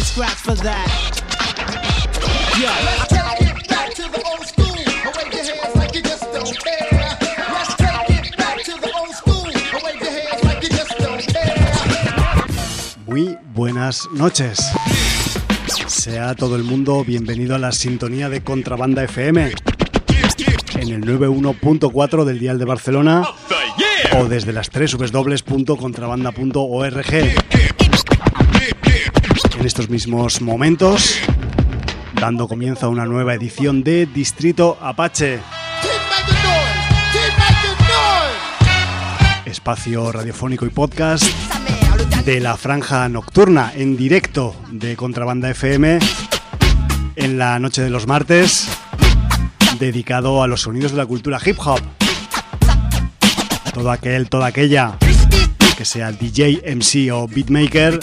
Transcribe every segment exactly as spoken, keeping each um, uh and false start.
head scratch for that. Yeah. Let's take it back to the old school. Wave your hands like you just don't care. Let's take it back to the old school. Wave your hands like you just don't care. Muy buenas noches. Sea todo el mundo bienvenido a la sintonía de Contrabanda F M en el noventa y uno punto cuatro del dial de Barcelona o desde las doble u doble u doble u punto contrabanda punto org. En estos mismos momentos, dando comienzo a una nueva edición de Distrito Apache, espacio radiofónico y podcast de la franja nocturna en directo de Contrabanda F M en la noche de los martes, dedicado a los sonidos de la cultura hip hop. Todo aquel, toda aquella que sea D J, M C o beatmaker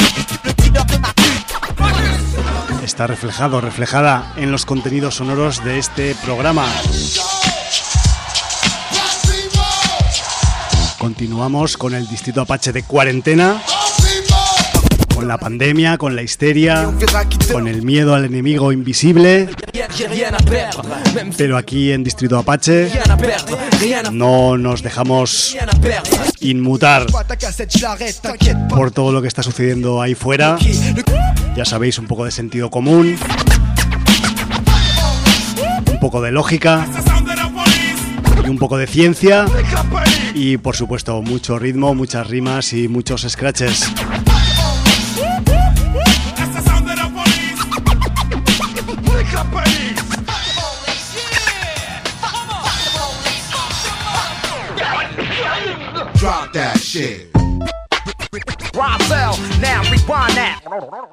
está reflejado, reflejada en los contenidos sonoros de este programa. Continuamos con el Distrito Apache de cuarentena, con la pandemia, con la histeria, con el miedo al enemigo invisible. Pero aquí en Distrito Apache no nos dejamos inmutar por todo lo que está sucediendo ahí fuera. Ya sabéis, un poco de sentido común, un poco de lógica y un poco de ciencia y, por supuesto, mucho ritmo, muchas rimas y muchos scratches. Drop that shit. Roswell, now rewind that.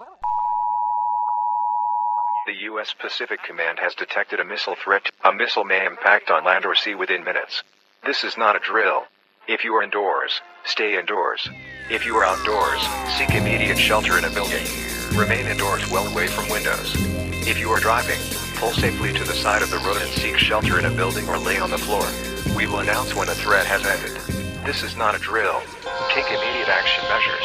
The U S Pacific Command has detected a missile threat. A missile may impact on land or sea within minutes. This is not a drill. If you are indoors, stay indoors. If you are outdoors, seek immediate shelter in a building. Remain indoors well away from windows. If you are driving, pull safely to the side of the road and seek shelter in a building or lay on the floor. We will announce when a threat has ended. This is not a drill. Take immediate action measures.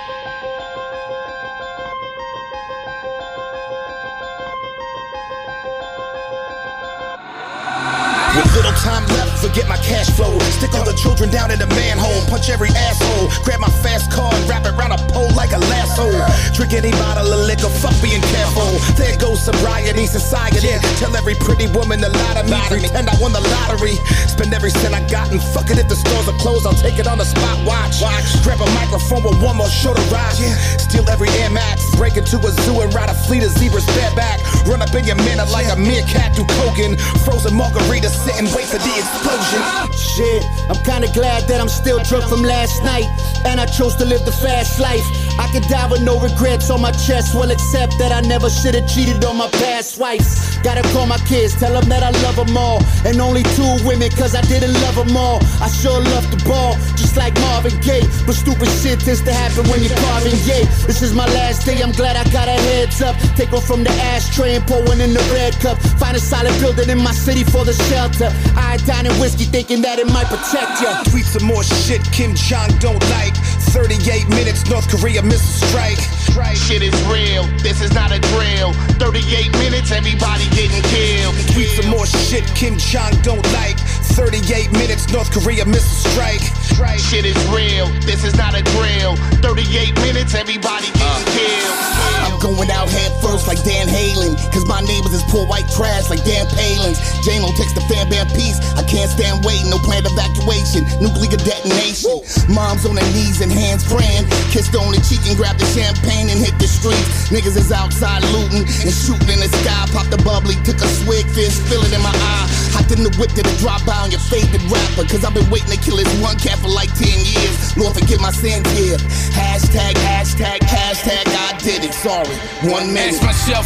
With little time left, forget my cash flow. Stick all the children down in the manhole. Punch every asshole. Grab my fast car and wrap it around a pole like a lasso. Drink any bottle of liquor, fuck being careful. There goes sobriety, society. Tell every pretty woman to lie to me. Pretend I won the lottery. Spend every cent I got and fuck it if the stores are closed. I'll take it on the spot, watch. watch. Grab a microphone with one more show to ride. Steal every Air Max. Break into a zoo and ride a fleet of zebras bareback. Run up in your minute like a meerkat through Kogan. Frozen margaritas. Sit and wait for the explosion. Shit, I'm kinda glad that I'm still drunk from last night, and I chose to live the fast life. I could die with no regrets on my chest. Well, except that I never should've cheated on my past wives. Gotta call my kids, tell them that I love them all. And only two women, cause I didn't love them all. I sure love the ball, just like Marvin Gaye. But stupid shit tends to happen when you're carving, yeah. This is my last day, I'm glad I got a heads up. Take off from the ashtray and pour one in the red cup. Find a solid building in my city for the shelter. Iodine and whiskey thinking that it might protect ya. Tweet some more shit Kim Jong don't like. thirty-eight minutes, North Korea missile strike. Shit is real, this is not a drill. thirty-eight minutes, everybody getting killed. Tweet some more shit Kim Jong don't like. thirty-eight minutes, North Korea missile strike. Shit is real, this is not a drill. thirty-eight minutes, everybody getting killed. I'm going out head first like Dan Halen. Cause my neighbors is poor white trash like Dan Palin's. J-Lo takes the fan band piece. I can't stand waiting, no planned evacuation. Nuclear detonation. Mom's on their knees and hands praying. Kissed on the cheek and grab the champagne and hit the streets. Niggas is outside looting and shooting in the sky. Pop the bubbly, took a swig, fist, feel it in my eye. Hopped in the whip, did a drop by on your favorite rapper. Cause I've been waiting to kill this one cat for like ten years. Lord forgive my sins here. Hashtag, hashtag, hashtag, I did it, sorry. One minute.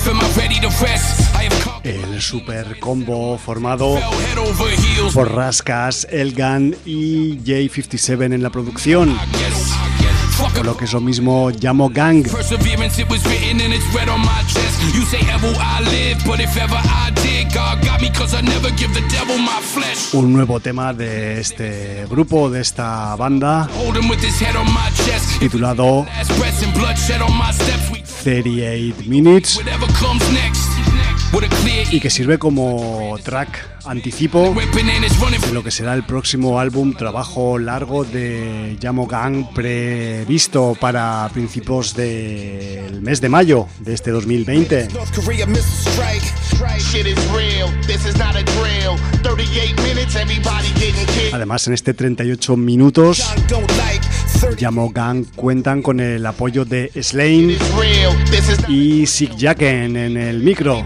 El super combo formado por Raskas, Elgan y J cincuenta y siete en la producción. O lo que es lo mismo, Llamo Gang. Un nuevo tema de este grupo, de esta banda, titulado treinta y ocho Minutes, y que sirve como track anticipo de lo que será el próximo álbum, trabajo largo de Jamo Gang, previsto para principios del mes de mayo de este dos mil veinte. Además, en este treinta y ocho minutos, Jamo Gang cuentan con el apoyo de Slane y Sick Jacken en el micro.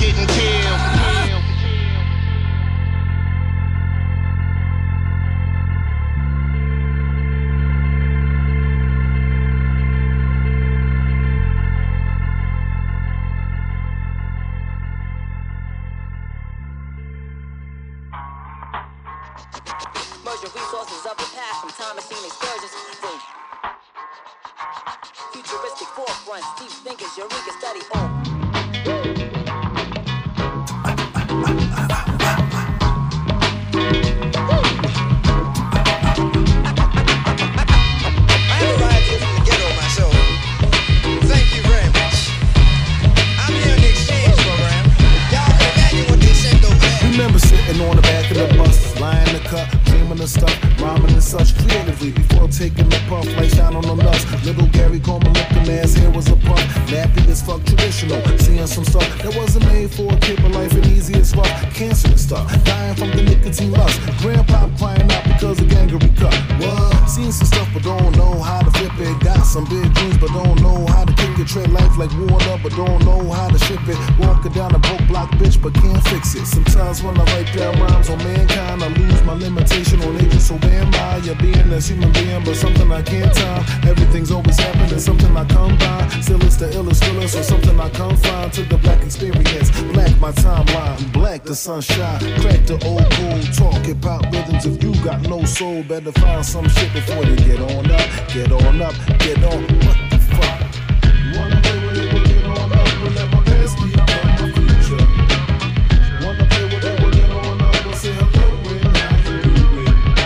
Sunshine, crack the old cool, talk about rhythms. If you got no soul, better find some shit before you get on up, get on up, get on. What the fuck? You wanna play with it, we'll get on up, we'll let my past become my future. Wanna play with it, we'll get on up, we'll say hello when I do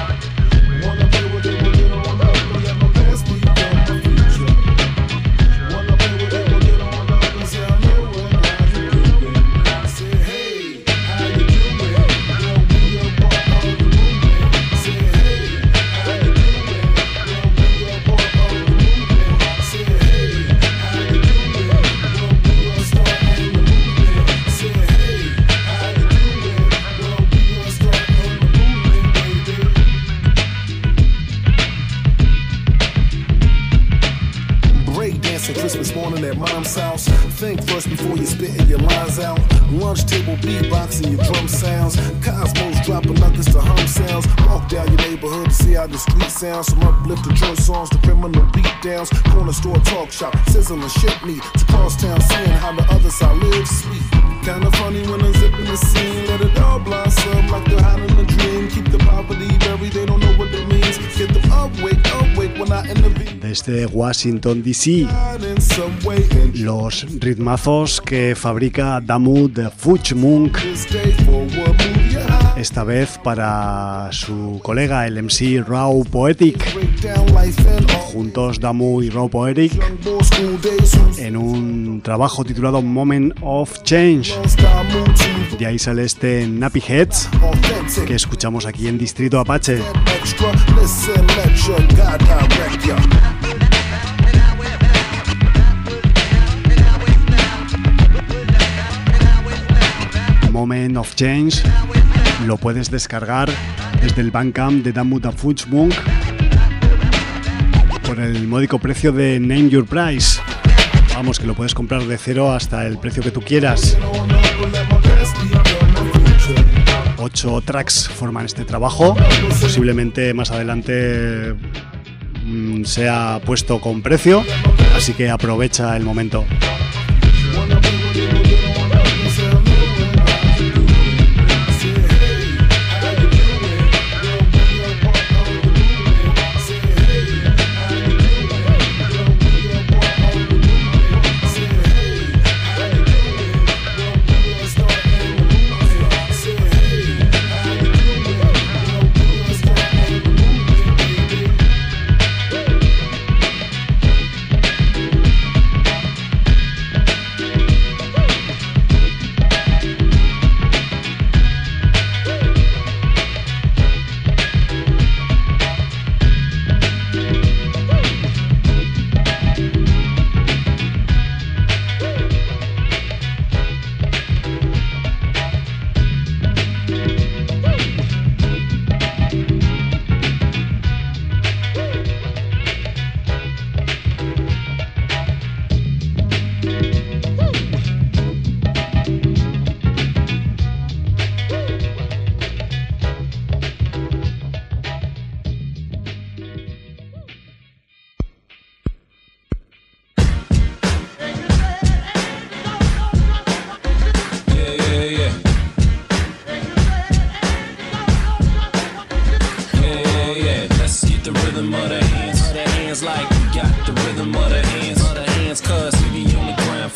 it. Wanna play with it, we'll get on up, we'll let my past become my future. Wanna play with it, we'll get on up, we'll say hello when I do it. Say hey. Christmas morning at mom's house. Think first before you spitting your lines out. Lunch table beatboxing your drum sounds. Cosmos dropping nuggets to hum sounds. Walk down your neighborhood to see how the street sounds. From uplifting joint songs to criminal beat downs. Corner store talk shop, sizzling shit meat. To cross town seeing how the other side lives sweet. Kinda funny when I'm zipping the scene. Let it all blossom like they're hot in a dream. Keep the poverty buried, they don't know what it means. Get them up, wake up, wake when I intervene. Desde Washington D C, los ritmazos que fabrica Damu de Fudge Monk, esta vez para su colega el M C Raw Poetic. Juntos Damu y Raw Poetic en un trabajo titulado Moment of Change. De ahí sale este Nappy Heads que escuchamos aquí en Distrito Apache. Moment of Change lo puedes descargar desde el Bandcamp de Damu da Fudge Monk por el módico precio de Name Your Price. Vamos, que lo puedes comprar de cero hasta el precio que tú quieras. Ocho tracks forman este trabajo. Posiblemente más adelante mmm, sea puesto con precio, así que aprovecha el momento.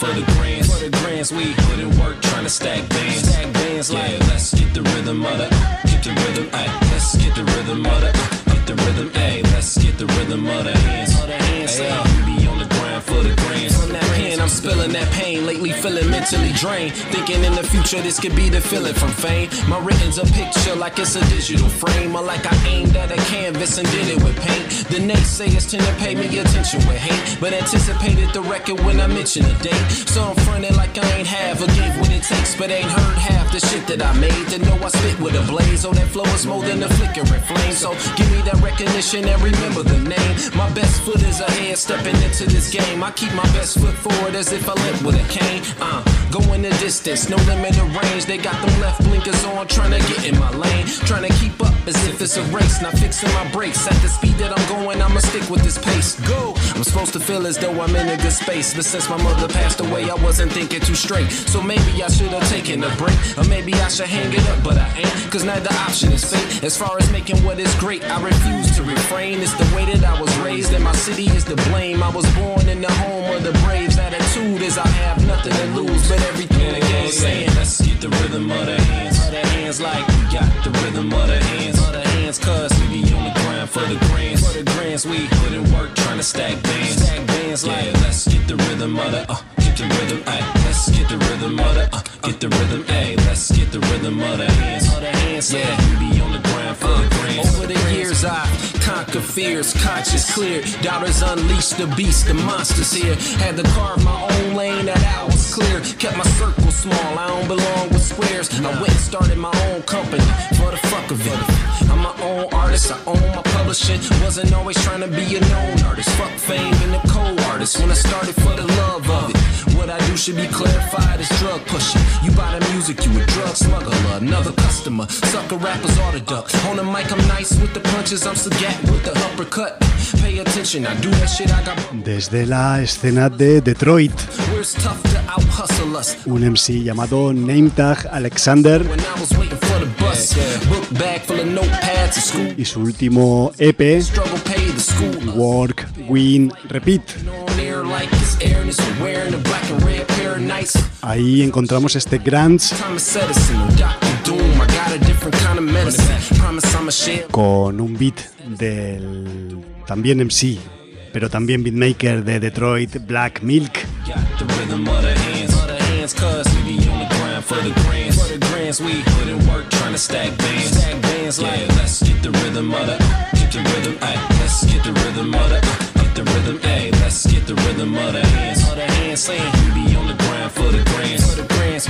for the grands. For the grands, we put in work trying to stack bands. Stack bands like, yeah, let's get the rhythm of the, get the rhythm, ayy. Let's get the rhythm of the, get the rhythm, ayy. Let's get the rhythm of the hands. Of the hands, ayy. We be on the grind for the grands. From that pen, I'm spilling that pain. Lately feeling mentally drained. Thinking in the future this could be the feeling from fame. My written's a picture like it's a digital frame. Or like I aimed at a canvas and did it with paint. The naysayers tend to pay me attention with hate, but anticipated the record when I mention a date. So I'm fronting like I ain't have or gave what it takes, but ain't heard half the shit that I made. To know I spit with a blaze. Oh, that flow is more than a flickering flame. So give me that recognition and remember the name. My best foot is ahead stepping into this game. I keep my best foot forward as if I limp with a cane. Uh, going the distance, no limit of range. They got them left blinkers on, trying to get in my lane. Trying to keep up as if it's a race. Not fixing my brakes. At the speed that I'm going, I'ma stick with this pace. Go! I'm supposed to feel as though I'm in a good space, but since my mother passed away, I wasn't thinking too straight. So maybe I should have taken a break, or maybe I should hang it up, but I ain't. Cause neither option is fate. As far as making what is great, I refuse to refrain. It's the way that I was raised, and my city is to blame. I was born in the home of the Braves. Attitude is I have nothing to lose, but everything again saying, let's get the rhythm of the hands. Of the hands like we got the rhythm of the hands. Of the hands cause we be on the grind for the grands. For the grands we put in work trying to stack bands. Stack bands like, yeah, let's get the rhythm of the, uh, get the rhythm, ayy. Let's get the rhythm of the, uh, get the rhythm, ayy. Let's get the rhythm of the hands. Of the hands, yeah, we be on the grind for the grands. Over the years I conquered fears, conscious clear. Doubters unleashed the beast, the monsters here. Had to carve my own lane, that I was clear. Kept my circle small, I don't belong with squares. I went and started my own company for the fuck of it. I'm my own artist, I own my publishing. Wasn't always trying to be a known artist. Fuck fame and a co-artist. When I started for the love of it. What I do should be clarified as drug pushing. You buy the music, you a drug smuggler. Another customer, sucker rappers ought to duck. On the mic I'm nice with the punches, I'm Sagat with the uppercut. Pay attention, I do that shit, I got. Desde la escena de Detroit, Where's tough to out hustle us? un M C llamado Nametag Alexander When I was waiting for the bus, book bag full of notepads and school. y su último E P, Struggle pay the school. Work, Win, Repeat. On air like this airness, wearing a black and red pair of nights. Ahí encontramos este grunge Thomas Edison, Doctor Doom, I got a different kind of medicine. Promise I'ma share. con un beat del también M C, pero también beatmaker de Detroit, Black Milk. Got the rhythm of the hands, of the hands, cause we be on the grind for the grands. For the grands, we put in work trying to stack bands. Stack bands like, yeah, let's get the rhythm of the, get the rhythm, ayy. Let's get the rhythm of the, get the rhythm, ayy. Let's get the rhythm of the hands, of the hands, saying we be on the grind for the grands. For the grands.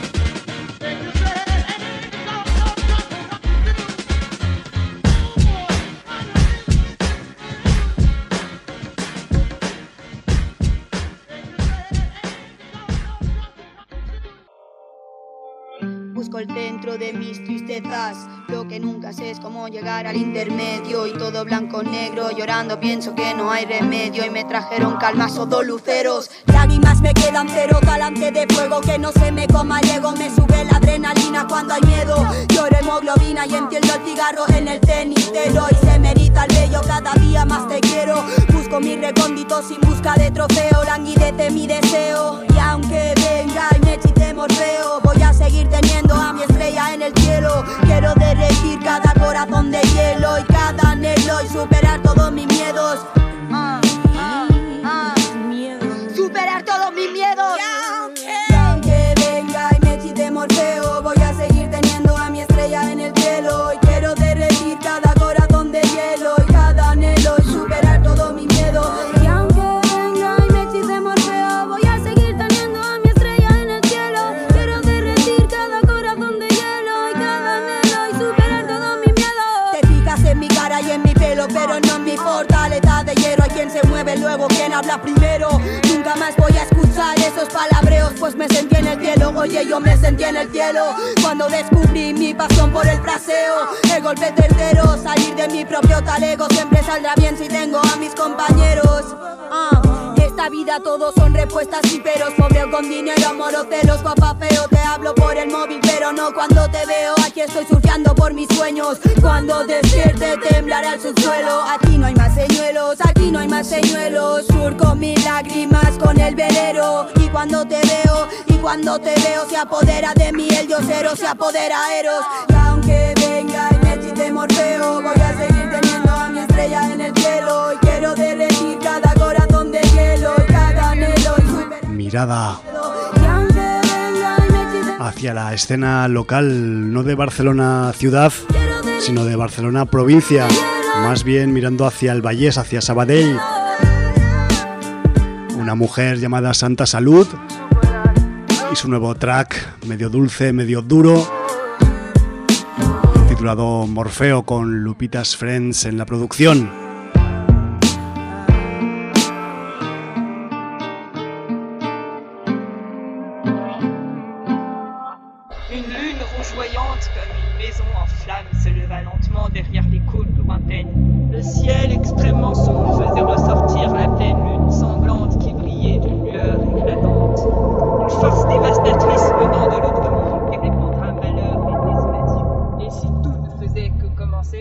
Busco el centro de mis tristezas. Lo que nunca sé es cómo llegar al intermedio. Y todo blanco negro, llorando pienso que no hay remedio. Y me trajeron calmas o dos luceros. Lágrimas me quedan cero, talante de fuego. Que no se me coma el ego, me sube la adrenalina cuando hay miedo. Lloro hemoglobina y entiendo el cigarro en el cenitero. Y se me eriza el vello, cada día más te quiero. Busco mis recónditos sin busca de trofeo. Languidece mi deseo. Y aunque venga y me chiste morfeo, voy a seguir teniendo a mi estrella en el cielo. Quiero derretir cada corazón de hielo y cada anhelo y superar todos mis miedos. Ah, ah, ah. Superar todos mis miedos. Y aunque venga y me chiste morfeo, voy a seguir teniendo a mi estrella en el cielo. Y quiero derretir cada corazón de hielo y cada anhelo y superar todos mis miedos. Y aunque venga y me chiste morfeo, voy a seguir teniendo a mi estrella en el cielo. Quiero derretir cada corazón de hielo y cada anhelo y superar todos mis miedos. Te fijas en mi cara y en mi pelo, pero no en mi fortaleza de hierro. Hay quien se mueve luego, quien habla primero. Nunca más voy a escuchar esos palabreos, pues me sentí en el cielo. Oye, yo me sentí en el cielo cuando descubrí mi pasión por el fraseo. El golpe tercero, salir de mi propio talego. Siempre saldrá bien si tengo a mis compañeros. Ah, esta vida todo son respuestas y peros. Pobre o con dinero, amor o celos, guapa feo. Te hablo por el móvil pero no cuando te veo. Aquí estoy surfeando por mis sueños. Cuando despierte temblará el subsuelo. Aquí no hay más señuelos, aquí no hay más señuelos. Surco mis lágrimas con el velero. Y cuando te veo, y cuando te veo se apodera de mí el diosero, se apodera Eros. Y aunque venga y me chiste Morfeo, voy a seguir teniendo a mi estrella en el cielo. Y quiero derretir cada corazón de hielo y cada anhelo y super... Mirada hacia la escena local, no de Barcelona ciudad, sino de Barcelona provincia, más bien mirando hacia el Vallès, hacia Sabadell. Una mujer llamada Santa Salud y su nuevo track, medio dulce, medio duro, titulado Morfeo, con Lupita's Friends en la producción. Le ciel extrêmement sombre faisait ressortir à peine une sanglante qui brillait d'une lueur éclatante. Une force dévastatrice venant de l'autre monde qui répandra malheur et désolation. Et si tout ne faisait que commencer...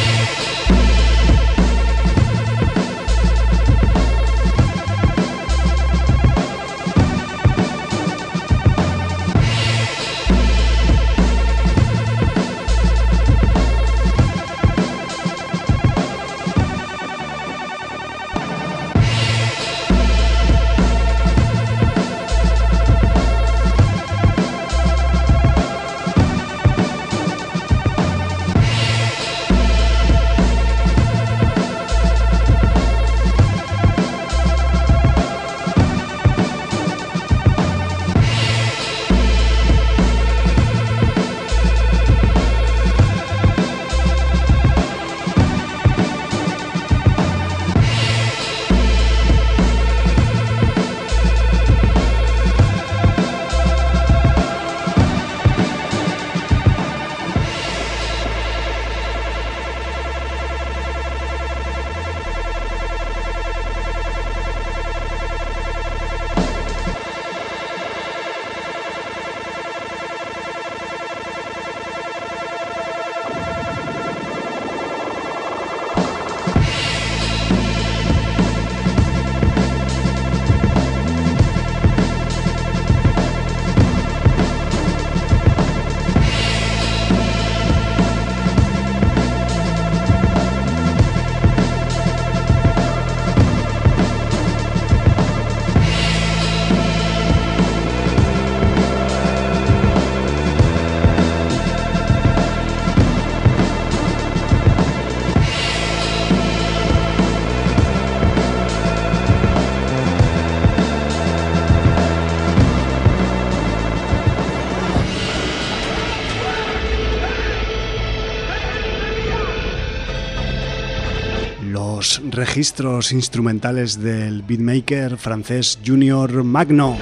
Registros instrumentales del beatmaker francés Junior Magno.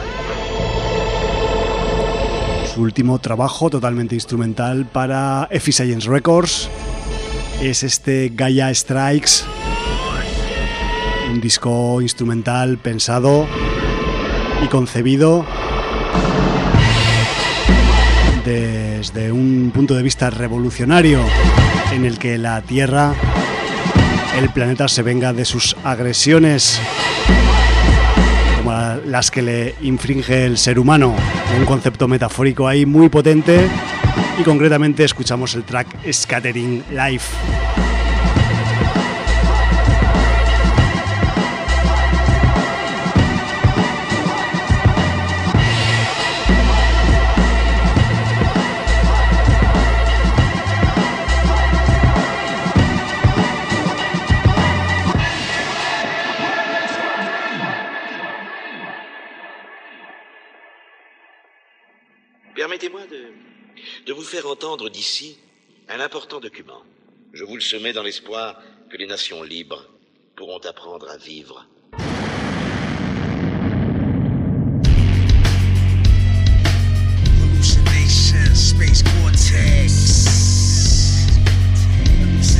Su último trabajo totalmente instrumental para F Science Records es este Gaia Strikes, un disco instrumental pensado y concebido desde un punto de vista revolucionario, en el que la Tierra, el planeta, se venga de sus agresiones, como las que le infringe el ser humano. Un concepto metafórico ahí muy potente, y concretamente escuchamos el track Scattering Life. Permettez-moi de, de vous faire entendre d'ici un important document. Je vous le soumets dans l'espoir que les nations libres pourront apprendre à vivre. Hallucination, space cortex.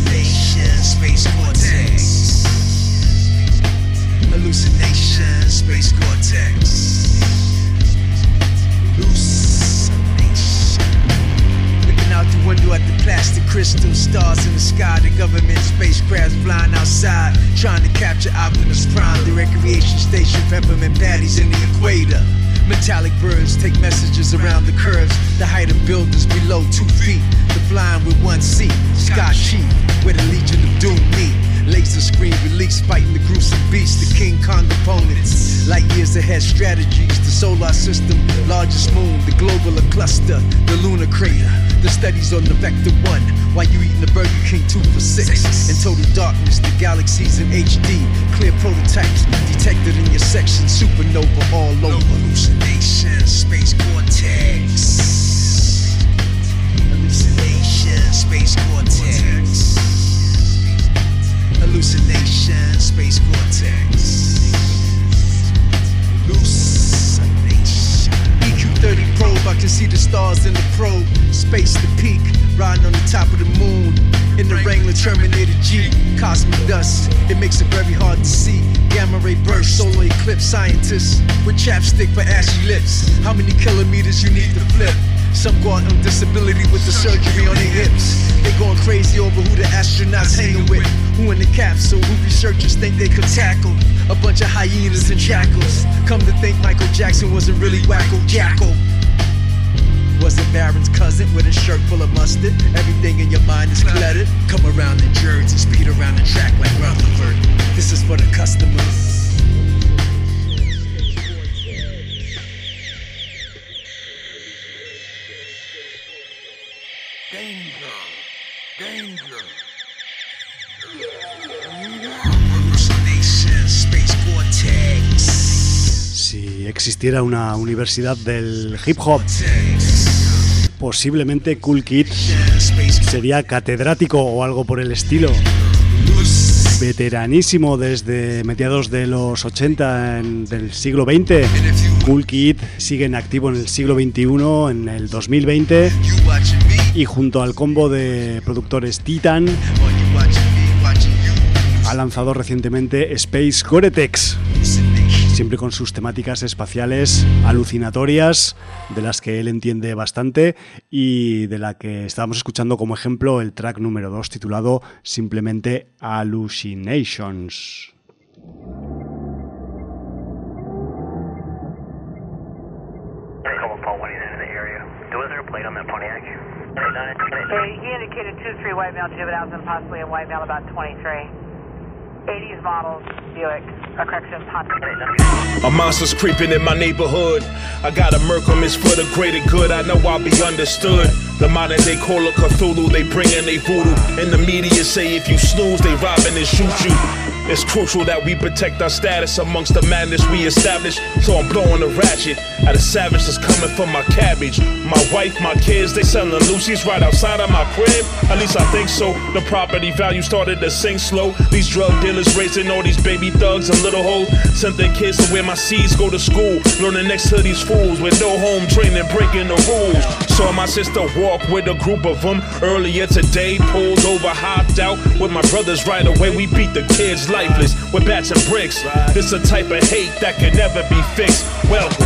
Hallucination, space cortex. Hallucination, space sky, the government spacecrafts flying outside, trying to capture Optimus Prime, the recreation station, peppermint patties in the equator. Metallic birds take messages around the curves. The height of buildings below two feet. The flying with one seat. Sky sheep, where the Legion of Doom meet. Laser screen release, fighting the gruesome beast. The King Kong opponents. Light years ahead strategies. The solar system, largest moon. The globular cluster, the lunar crater. The studies on the Vector one. While you eating the Burger King two for six. In total darkness, the galaxies in H D. Clear prototypes detected in your section. Supernova all over. Hallucination, space cortex. Hallucination, space cortex. Hallucination, space cortex. Hallucination. E Q thirty probe, I can see the stars in the probe. Space the peak, riding on the top of the moon. In the Wrangler Terminator G, cosmic dust, it makes it very hard to see. Gamma ray burst, solar eclipse, scientists with chapstick for ashy lips. How many kilometers you need to flip? Some go out on disability with the surgery on their hips. They going crazy over who the astronauts hanging with. Who in the capsule, who researchers think they could tackle. A bunch of hyenas and jackals. Come to think Michael Jackson wasn't really Wacko Jacko. Wasn't Baron's cousin with a shirt full of mustard. Everything in your mind is cluttered. Come around in jerks and speed around the track like Rutherford. This is for the customers. Danger, danger. Hallucination, space cortex. Si existiera una universidad del hip hop, posiblemente Kool Kid sería catedrático o algo por el estilo. Veteranísimo desde mediados de los ochenta en, del siglo veinte. Kool Kid sigue en activo en el siglo veintiuno, en el dos mil veinte, y junto al combo de productores Titan ha lanzado recientemente Space Cortex, siempre con sus temáticas espaciales alucinatorias, de las que él entiende bastante y de la que estábamos escuchando como ejemplo el track número dos titulado simplemente Hallucinations. Hey, he indicated two three white male juveniles and possibly a white male about twenty-three. eighties models, Buick, or correction, Honda. A monster's creeping in my neighborhood. I gotta murk 'em, it's for the greater good. I know I'll be understood. The modern day Call of Cthulhu, they bring in they voodoo. And the media say if you snooze, they rob and they shoot you. It's crucial that we protect our status amongst the madness we establish. So I'm blowing the ratchet at a savage that's coming for my cabbage. My wife, my kids, they selling Lucy's right outside of my crib. At least I think so. The property value started to sink slow. These drug dealers raising all these baby thugs and little hoes. Sent their kids to where my seeds go to school. Learning next to these fools with no home training, breaking the rules. Saw my sister walk with a group of them earlier today. Pulled over, hopped out with my brothers right away. We beat the kids lifeless with bats and bricks. This a type of hate that can never be fixed. Welcome.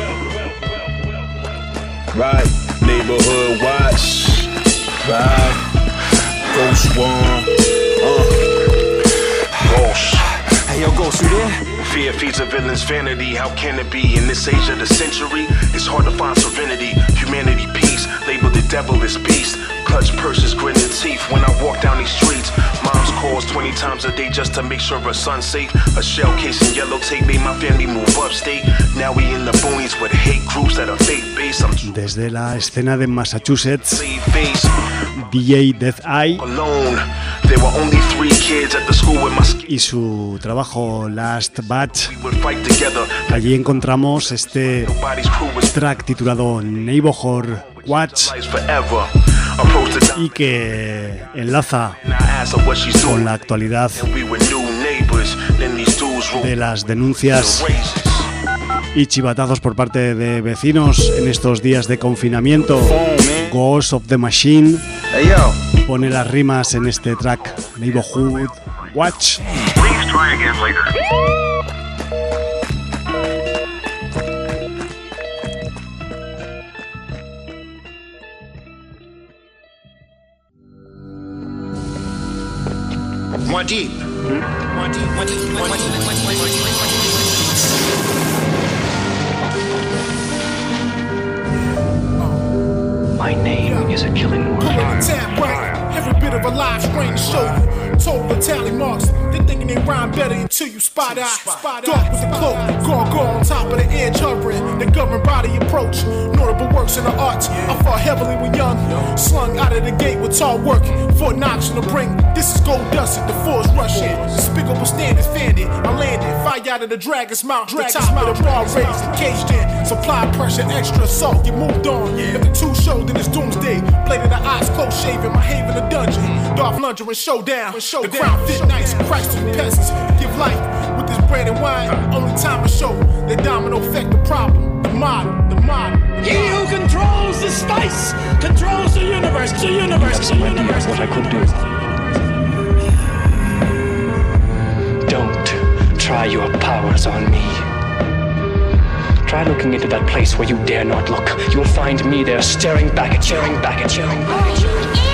Right, neighborhood watch. Right, Ghost One. Uh. Ghost. Hey yo, Ghost, you there? Fear feeds a villain's vanity. How can it be? In this age of the century, it's hard to find serenity. Humanity, peace. Label the devil as beast. Clutch purses, gritting teeth when I walk down these streets. Mom's calls twenty times a day just to make sure her son's safe. A shell case and yellow tape made my family move upstate. Now we in the boonies with hate groups that are fake based. Desde la escena de Massachusetts, D J Death Eye y su trabajo Last Batch. Allí encontramos este track titulado Neighborhood Watch y que enlaza con la actualidad de las denuncias y chivatazos por parte de vecinos en estos días de confinamiento. Ghost of the Machine pone las rimas en este track Neighborhood Watch. More deep. More deep. More deep. More deep. My name is a killing word. Tap right, every bit of a live strain to show you. Total tally marks, they thinking they rhyme better until you spot out. Dark with the cloak, gargoyle on top of the edge hovering. The government body approach, notable works in the arts. I fought heavily when young, slung out of the gate with tall work. Fort Knox on the brink, this is gold dust at the force rushing. Despicable standards fanned. I landed, fire out of the dragon's mouth. The top of the bar raised and caged in. Supply pressure, extra assault, get moved on. If the two showed, then it's doomsday. Bladed the eyes, close shaven, my haven a dungeon. Darth Lunger and showdown. The crown fit nice, Christ to the peasants. Give life with this bread and wine. Only time to show the domino effect, the problem, the model, the model. He who controls the space controls the universe, the universe, the universe. What I could do. Don't try your powers on me. Try looking into that place where you dare not look. You'll find me there staring back at you, staring back at you, staring back at you.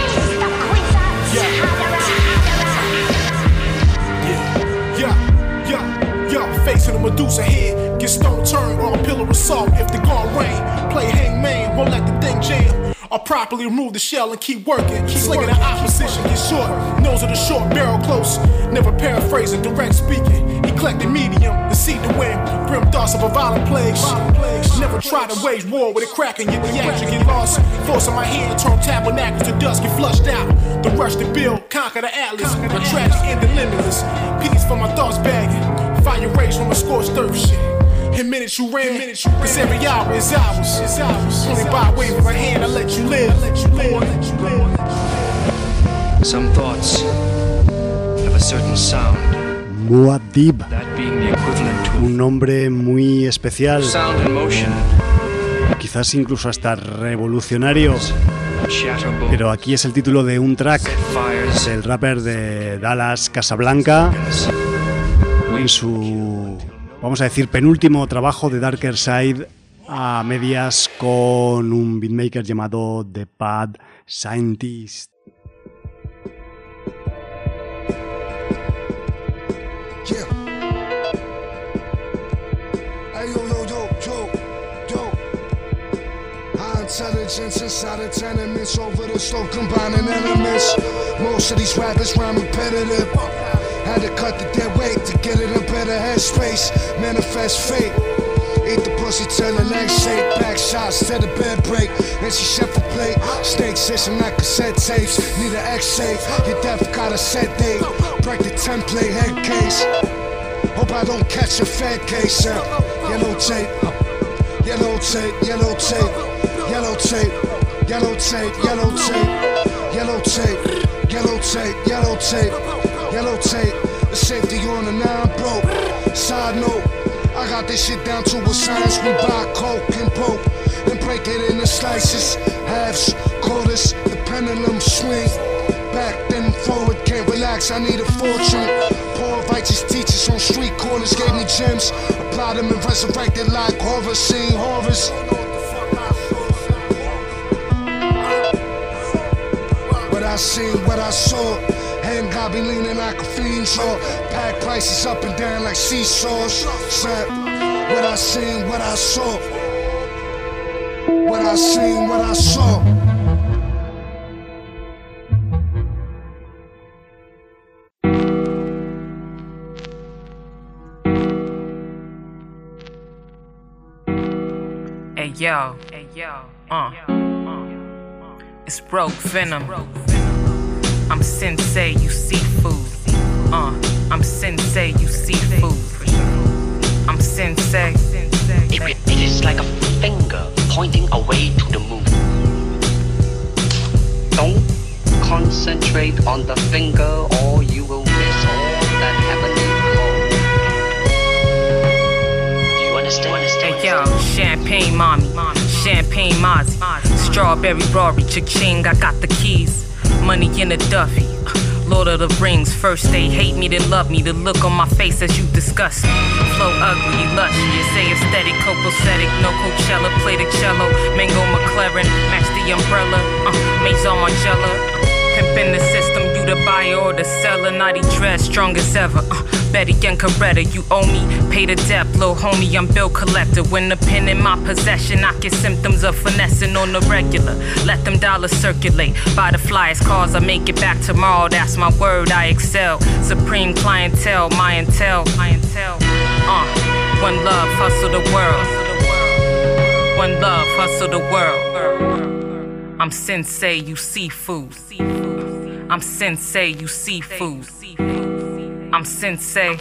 Yeah, yeah, yeah, facing a Medusa head. Get stone turned or a pillar of salt if the gun rain. Play hangman, won't let the thing jam. Or properly remove the shell and keep working. Slinging the opposition, get short. Nose of the short, barrel close. Never paraphrasing, direct speaking. Eclectic medium, the seed to win. Grim thoughts of a violent plague. Never try to wage war with a crack in your reaction. Get lost. Force in my hand, turn tabernacles to dust, get flushed out. The rush to build, conquer the atlas. A tragic ending limitless. Peace for my thoughts bagging. Fire rays from a scorched earth shit. In minutes you ran, minutes you ran. Cause every hour is ours, is ours. Only by wave of a hand I let you live, let you live, let you live. Some thoughts have a certain sound. Muad'Dib, That being the equivalent to un nombre muy especial, sound and motion. quizás incluso hasta revolucionario, Shatterbones. pero aquí es el título de un track Fires. del rapper de Dallas, Casablanca, en su, vamos a decir, penúltimo trabajo de Darker Side, a medias con un beatmaker llamado The Bad Scientist. Yeah. Hey, yo, yo, yo, yo, yo. High intelligence inside of tenements, over the stove combining elements. Most of these rappers rhyme repetitive. Had to cut the dead weight to get in a better headspace. Manifest fate. Eat the pussy till the legs shake. Back shots to the bed break. And she chef a plate. Steak system like cassette tapes. Need an X-safe. Your death got a set date. Break the template head case. Hope I don't catch a fat case. Yeah. Yellow tape. Yellow tape. Yellow tape. Yellow tape. Yellow tape. Yellow tape. Yellow tape. Yellow tape. Yellow tape. Yellow tape. The safety on the nine broke. Side note. I got this shit down to a science. We buy coke and poke and break it into slices, halves, quarters, the pendulum swing. Back then forward, can't relax, I need a fortune. Poor righteous teachers on street corners gave me gems. Applied them and resurrected like horror scene horrors. What I seen, what I saw. Hand got me leaning like a fiend saw. Pack prices up and down like seesaws. Said, what I seen, what I saw. What I seen, what I saw. Hey yo, hey yo, uh, it's broke venom. I'm sensei, you seafood. Uh, I'm sensei, you seafood. I'm sensei. It, it is like a finger pointing away to the moon. Don't concentrate on the finger or you will miss all that heavenly glory. Do you understand? Hey yo, champagne mommy, champagne mozzie, strawberry Rory, cha-ching, I got the keys. Money in a Duffy, Lord of the Rings. First they hate me, then love me. The look on my face as you discuss me. Flow ugly, luscious, say aesthetic, copacetic. No Coachella, play the cello. Mango McLaren, match the umbrella. Uh, Maison Margiela, pimp in the system. You you to buy or to sell a naughty dress, strong as ever. Uh, Betty and Coretta, you owe me. Pay the debt, lil' homie, I'm bill collector. When the pen in my possession, I get symptoms of finessing on the regular. Let them dollars circulate. Buy the flyest cars, I make it back tomorrow. That's my word, I excel. Supreme clientele, my intel, my intel. Uh, one love, hustle the world. One love, hustle the world. I'm sensei, you seafood. I'm sensei, you seafood. I'm sensei.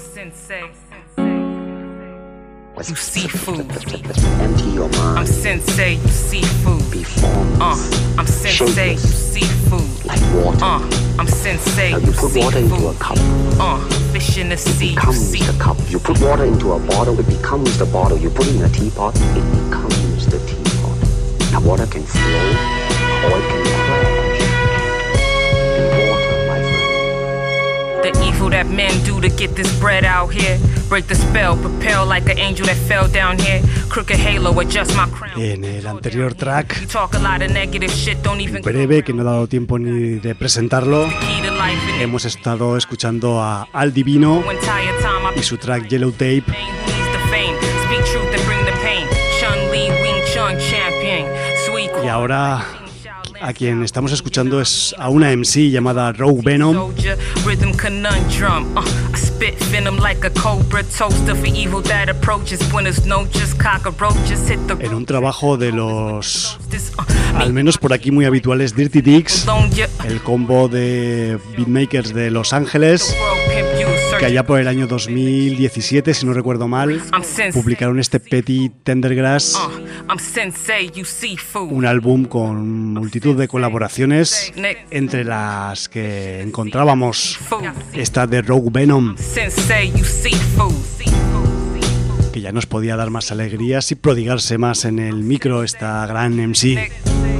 You seafood. Empty your mind. I'm sensei, you seafood. Be formless. Uh, I'm sensei, you seafood. Like water. Uh, I'm sensei, now you you put seafood. water into a cup. Uh, fish in the sea. It becomes the cup. You put water into a bottle, it becomes the bottle. You put it in a teapot, it becomes the teapot. Now water can flow, or it can crash. In water, my friend. The evil that men do to get this bread out here. Break the spell, propel like an angel that fell down here. Crooked halo, adjust my crown. En el anterior track, You talk a lot of negative shit, don't even breve, que no ha dado tiempo ni de presentarlo, key to life in hemos estado escuchando a Al Divino entire time I y su track Yellow Tape. needs the fame. Speak truth and bring the pain. Chun Li, Wing Chun champion. Sweet Y ahora a quien estamos escuchando es a una M C llamada Rogue Venom, soldier, rhythm conundrum. Uh, I spit venom like a cobra, toaster for evil that approaches. Buenos noches, cockroaches hit the en un trabajo de los, al menos por aquí muy habituales, Dirty Dicks, el combo de beatmakers de Los Ángeles, que allá por el año dos mil diecisiete, si no recuerdo mal, publicaron este Petty Tendergrass, I'm sensei, you seafood. un álbum con multitud de colaboraciones, entre las que encontrábamos esta de Rogue Venom, Sensei, you seafood. que ya nos podía dar más alegrías y prodigarse más en el micro esta gran M C.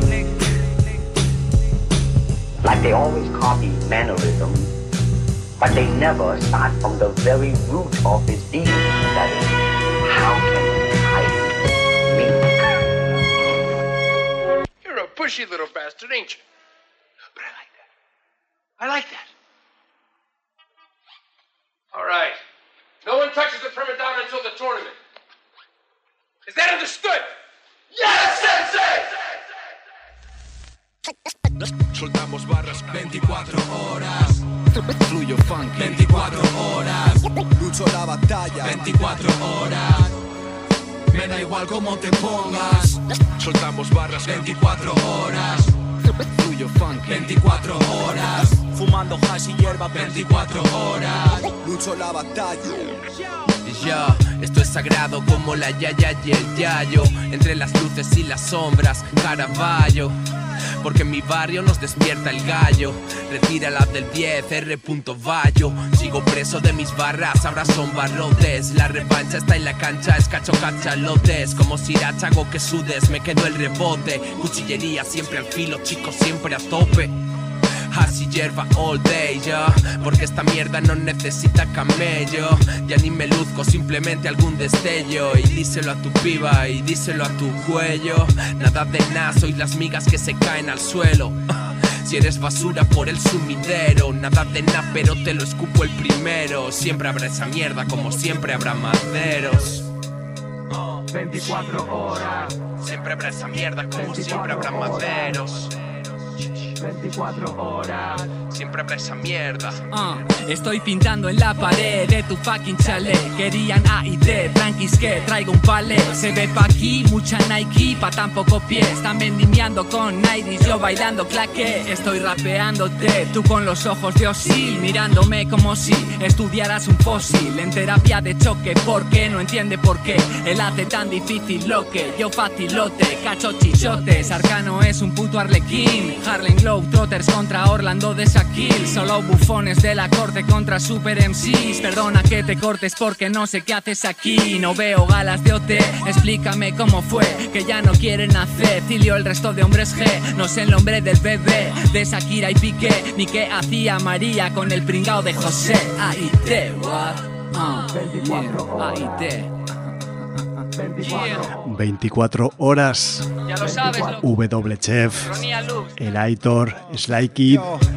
Like they always copy mannerism, but they never start from the very root of his being. That is, how can I be? You're a pushy little bastard, ain't you? But I like that. I like that. All right. No one touches the prima donna until the tournament. Is that understood? Yes, Sensei! Soltamos barras veinticuatro horas. Fluyo funky veinticuatro horas. Lucho la batalla veinticuatro horas. Me da igual cómo te pongas. Soltamos barras veinticuatro horas. Fluyo funky veinticuatro horas. Fumando hash y hierba veinticuatro horas. Lucho la batalla. Ya, esto es sagrado como la yaya y el yayo. Entre las luces y las sombras, Caravaggio. Porque en mi barrio nos despierta el gallo. Retira la del diez, R. Bayo. Sigo preso de mis barras, ahora son barrotes. La revancha está en la cancha, es cacho cachalotes. Como sriracha hago que sudes, me quedo el rebote. Cuchillería siempre al filo, chicos, siempre a tope. Así hierba all day, ya yeah. Porque esta mierda no necesita camello. Ya ni me luzco, simplemente algún destello. Y díselo a tu piba y díselo a tu cuello. Nada de nada, soy las migas que se caen al suelo. Si eres basura por el sumidero. Nada de nada, pero te lo escupo el primero. Siempre habrá esa mierda como siempre habrá maderos. veinticuatro horas. Siempre habrá esa mierda como siempre habrá maderos. veinticuatro horas. Siempre habrá esa mierda. Uh, estoy pintando en la pared de tu fucking chalet. Querían A y D, tranquis que traigo un palé. Se ve pa' aquí, mucha Nike, pa' tan poco pies. Están vendimiando con Nairis, yo bailando claqué. Estoy rapeándote, tú con los ojos de Osil, mirándome como si estudiaras un fósil. En terapia de choque, porque no entiende por qué él hace tan difícil lo que yo facilote. Cacho chichotes, Arcano es un puto arlequín. Harlem Globetrotters contra Orlando de Shaquille. Solo bufones de la corte contra super M Cs. Perdona que te cortes porque no sé qué haces aquí. No veo galas de O T, explícame cómo fue que ya no quieren hacer Cilio el resto de hombres G. No sé el nombre del bebé de Shakira y Piqué, ni qué hacía María con el pringao de José. A I T, what? Uh, yeah. A I T. veinticuatro horas. Ya lo sabes, W Chef, El Aitor, Sly Kid.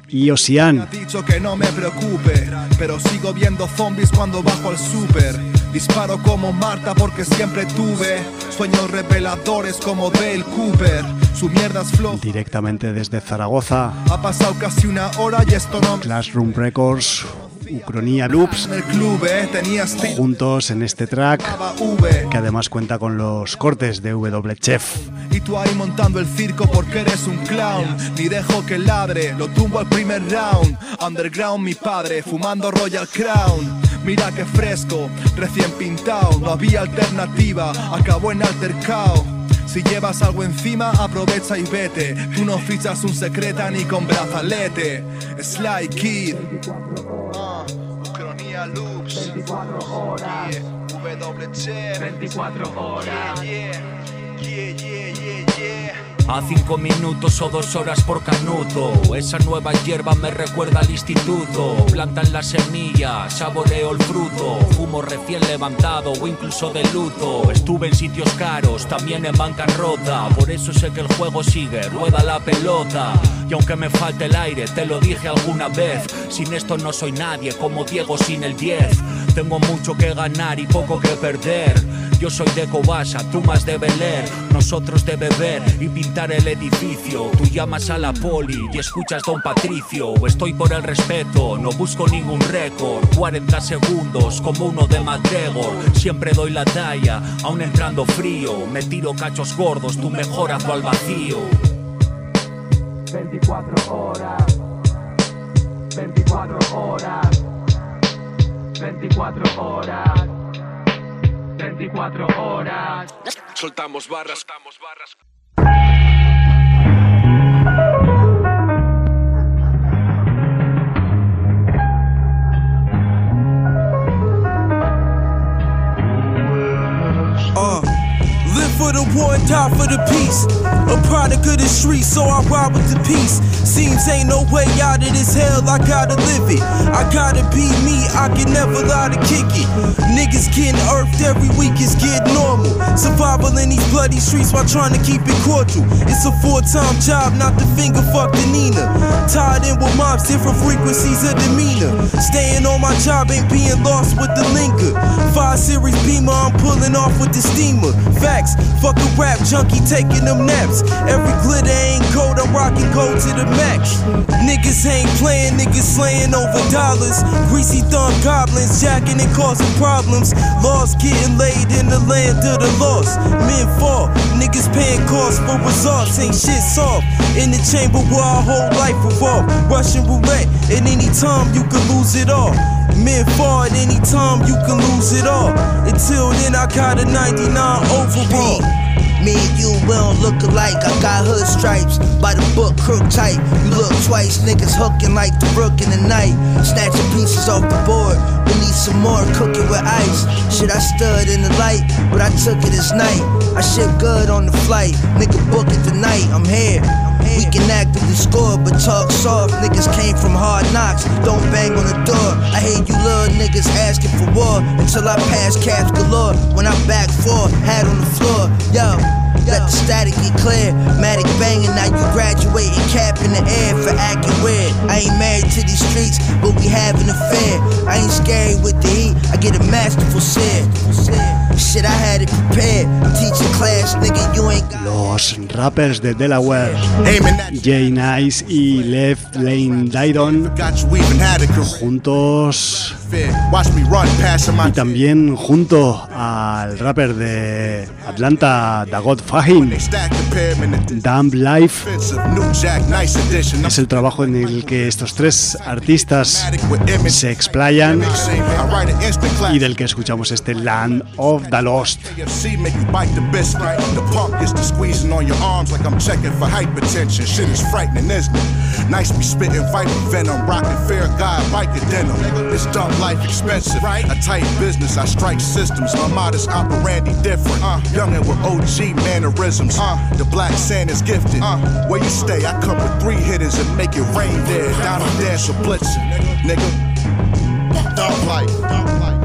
y Ocean. Ha dicho que no me preocupe, pero sigo viendo zombies cuando bajo al súper. Disparo como Marta porque siempre tuve sueños reveladores como Dale Cooper. Su mierda es floja. Directamente desde Zaragoza. Ha pasado casi una hora y esto no... Classroom Records, Ucronía Loops, en el club, eh, tenías juntos en este track, que además cuenta con los cortes de W Chef. Y tú ahí montando el circo porque eres un clown. Ni dejo que ladre, lo tumbo al primer round. Underground mi padre, fumando Royal Crown. Mira que fresco, recién pintado. No había alternativa, acabó en altercao. Si llevas algo encima, aprovecha y vete. Tú no fichas un secreta ni con brazalete. Sly Kid, uh, Ucronía Loops, veinticuatro horas, yeah. W Chef, veinticuatro horas, yeah, yeah, yeah, yeah, yeah. A cinco minutos o dos horas por canuto. Esa nueva hierba me recuerda al instituto. Plantan la semilla, saboreo el fruto. Fumo recién levantado o incluso de luto. Estuve en sitios caros, también en bancarrota. Por eso sé que el juego sigue, rueda la pelota. Y aunque me falte el aire, te lo dije alguna vez. Sin esto no soy nadie, como Diego sin el diez. Tengo mucho que ganar y poco que perder. Yo soy de Cobasa, tú más de Beler. Nosotros de beber y pintar el edificio. Tú llamas a la poli y escuchas Don Patricio. Estoy por el respeto, no busco ningún récord. cuarenta segundos como uno de McGregor. Siempre doy la talla, aún entrando frío. Me tiro cachos gordos, tú mejoras al vacío. veinticuatro horas, veinticuatro horas, veinticuatro horas, veinticuatro horas. Soltamos barras, soltamos barras. Uh, live for the war and die for the peace. A product of the streets, so I ride with the peace. Seems ain't no way out of this hell, I gotta live it. I gotta be me, I can never lie to kick it. Niggas getting earthed every week is getting normal. Survival in these bloody streets while trying to keep it cordial. It's a full-time job, not the finger fuck the Nina. Tied in with mobs, different frequencies of demeanor. Staying on my job ain't being lost with the linger. Five series Beamer, I'm pulling off with the steamer. Facts, fuck a rap junkie taking them naps. Every glitter ain't gold, I'm rocking gold to the max. Niggas ain't playing, niggas slaying over dollars. Greasy thumb goblins jacking and causing problems. Laws getting laid in the land of the lost. Men fall, niggas paying costs for results. Ain't shit soft. In the chamber where our whole life revolve. Russian roulette, at any time you can lose it all. Men fall at any time you can lose it all. Until then I got a ninety-nine overall. Me and you, we don't look alike. I got hood stripes, by the book, crook tight. You look twice, niggas hooking like the rook in the night. Snatching pieces off the board, we need some more, cooking with ice. Shit, I stood in the light, but I took it as night. I shit good on the flight, nigga book it tonight, I'm here. We can actively score, but talk soft. Niggas came from hard knocks, don't bang on the door. I hate you little niggas asking for war until I pass caps galore. When I back four, hat on the floor, yo. Let the static get clear, Matic banging, now you graduating, cap in the air for acting weird. I ain't married to these streets, but we having a fair. I ain't scary with the heat, I get a masterful share. Shit, I had it prepared, I'm teaching class, nigga, you ain't got. Los rappers de Delaware, Jay Nice y Left Lane Dydon, juntos. Y también junto al rapper de Atlanta, Dagot Fahim, Damn Life. Es el trabajo en el que estos tres artistas se explayan y del que escuchamos este Land of the Lost. Nice be spitting viper venom, rockin' fair guy, biker denim. It's dumb life expensive, right? A tight business, I strike systems. My modest operandi different. Uh, youngin' with O G mannerisms. Uh, the black sand is gifted. Uh, where you stay, I come with three hitters and make it rain there. Down and dance or blitzing, nigga. Dumb life, dumb life.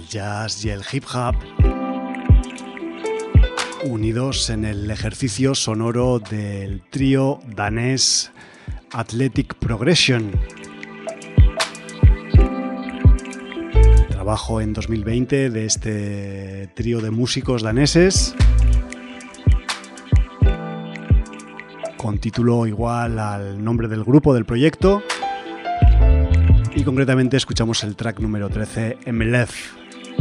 jazz y el hip hop unidos en el ejercicio sonoro del trío danés Athletic Progression. Trabajo en dos mil veinte de este trío de músicos daneses con título igual al nombre del grupo, del proyecto, y concretamente escuchamos el track número trece, M L F.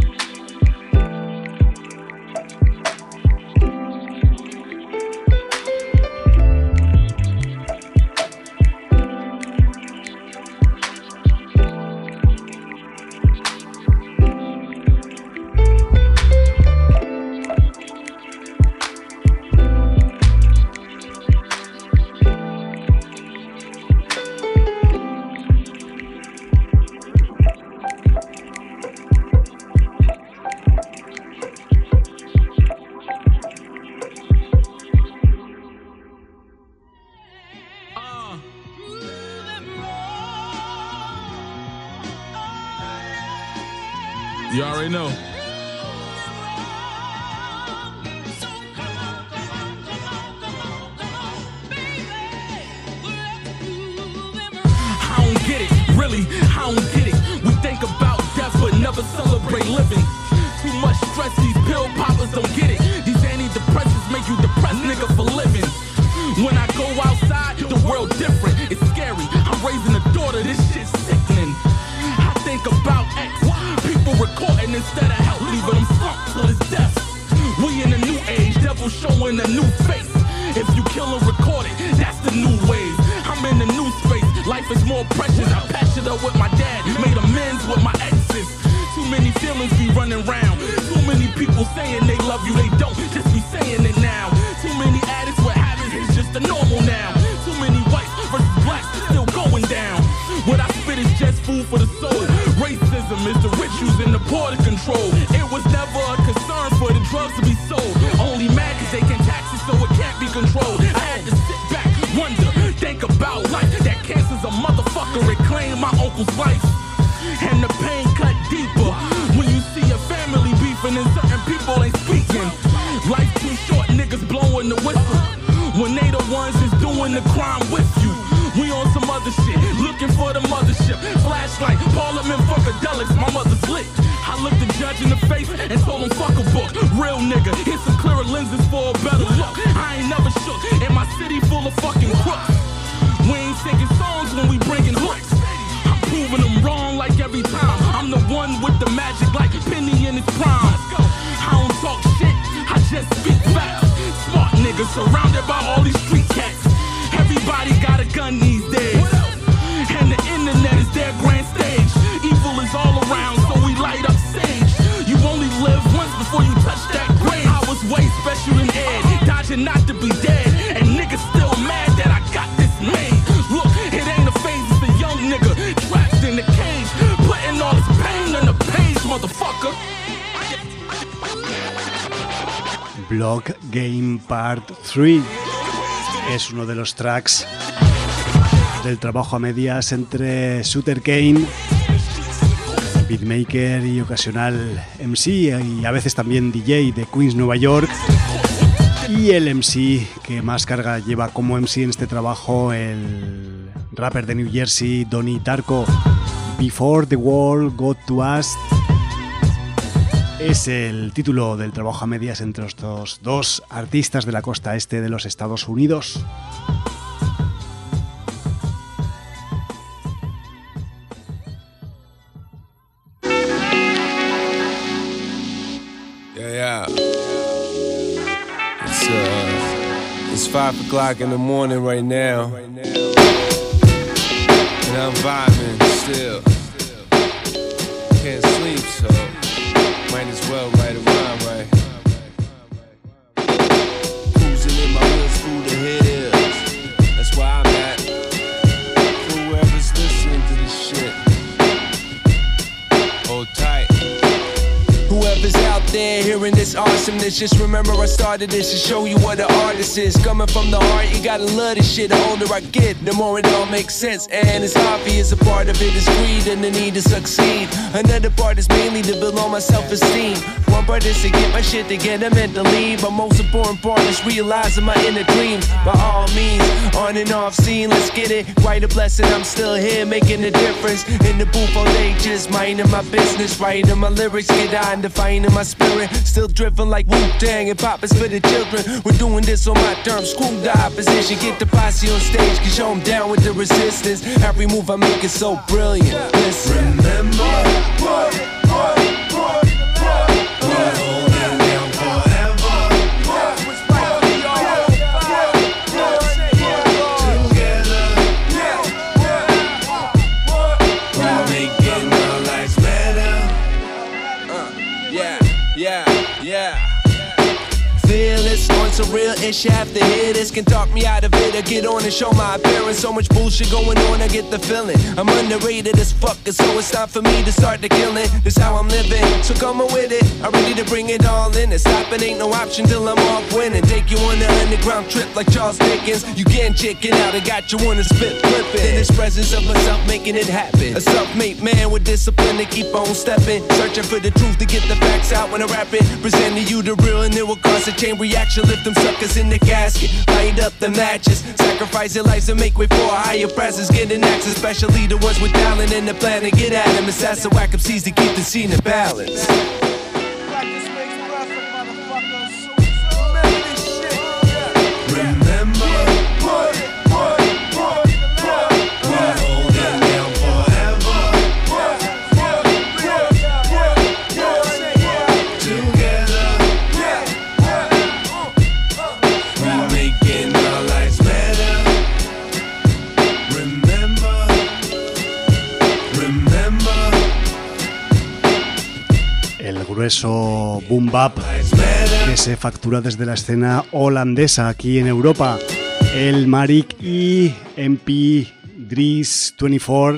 You already know. I don't get it, really, I don't get it. We think about death but never celebrate living. Too much stress, these pill poppers don't get it. These antidepressants make you depressed, nigga, for living. When I go outside, the world different. It's scary, I'm raising a daughter, this shit's sickening. I think about X, people recording instead of help, leaving them slumped till it's death. We in a new age, devil showing a new face. If you kill and record it, that's the new wave. I'm in a new space, life is more precious. I patched it up with my dad, made amends with my exes. Too many feelings be running round. Too many people saying they love you, they don't, just be saying it now. Too many addicts with habits, it's just the normal now. Too many whites versus blacks, still going down. What I spit is just food for the soul. Racism is the rich using the poor to control. It was never a concern for the drugs to be sold. Only mad cause they can tax it so it can't be controlled. I had to sit back, wonder, think about life. That cancer's a motherfucker, it claimed my uncle's life. And the pain cut deeper when you see your family beefing and certain people ain't speaking. Life too short, niggas blowing the whistle when they the ones that's doing the crime with you. We on some other shit, looking for the mothership. Flashlight, Parliament Funkadelics, my mother's lit. I looked the judge in the face and told him fuck a book. Real nigga, here's some clearer lenses for a better look. I ain't never shook, in my city full of fucking crooks. We ain't singing songs when we bringing hooks. I'm proving them wrong like every time. I'm the one with the magic like Penny in his prime. I don't talk shit, I just speak facts. Smart niggas surrounded by all these street cats. Everybody got a gun these days, and the internet is their grand stage. Evil is all around, so we light up sage. You only live once before you touch that grave. I was way special than Ed, dodging not to be dead, and niggas still mad that I got this made. Look, it ain't a phase, it's a young nigga trapped in the cage, putting all his pain on the page, motherfucker. Block Game Part tres es uno de los tracks del trabajo a medias entre Sutter Kane, beatmaker y ocasional M C y a veces también D J de Queens, Nueva York, y el M C que más carga lleva como M C en este trabajo, el rapper de New Jersey Donnie Darko. Before the World Got to Us es el título del trabajo a medias entre estos dos artistas de la costa este de los Estados Unidos. Yeah, yeah. It's uh, it's five o'clock in the morning right now, and I'm vibing still. Can't sleep, so might as well write a rhyme, right? Cruising in my wheels through the hills. That's where I'm at. Whoever's listening to this shit, hold tight. Whoever's out there hearing this this awesomeness. Just remember I started this to show you what an artist is. Coming from the heart, you gotta love this shit. The older I get, the more it all makes sense. And it's obvious a part of it is greed and the need to succeed. Another part is mainly to build on my self-esteem. One part is to get my shit together mentally, but most important part is realizing my inner dreams. By all means, on and off scene, let's get it. Quite a blessing, I'm still here making a difference. In the booth all day, just minding my business. Writing my lyrics, get on, defining my spirit. Still driven like Wu-Tang and poppin' for the children. We're doing this on my terms, screw the opposition. Get the posse on stage, cause yo, I'm down with the resistance. Every move I make is so brilliant. Listen. Remember what, what, what, what, we're holding down forever. Together, we're making our lives better. Uh, yeah, yeah, yeah. Feel this on some real ish, have to hear this. Can talk me out of it or get on and show my appearance. So much bullshit going on, I get the feeling I'm underrated as fuck, so it's time for me to start the killing. This how I'm living, so come on with it. I'm ready to bring it all in, and stopping ain't no option till I'm off winning. Take you on the underground trip like Charles Dickens. You can't chicken out, I got you on the spit flipping. In this presence of myself making it happen. A self-made man with discipline to keep on stepping. Searching for the truth to get the facts out when I rap it. Presenting you the real and it will cause a chain reaction. Lift them suckers in the casket, light up the matches, sacrifice their lives and make way for a higher presence. Getting access, especially the ones with talent in the plan to get at them. It's that's the whack up seas to keep the scene in balance. Remember what, what, what, what, we're holding down forever. Together, we're making our lives better. Remember, remember. El grueso boom bap que se factura desde la escena holandesa aquí en Europa. El Marik y M P Dries veinticuatro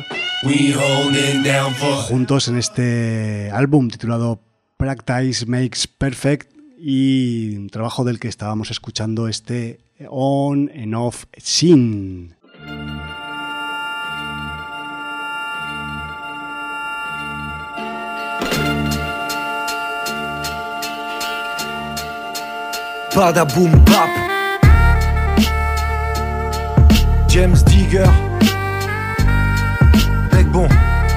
juntos en este álbum titulado Practice Makes Perfect, y un trabajo del que estábamos escuchando este On and Off Scene. Bada boom bap, James Digger, mec bon.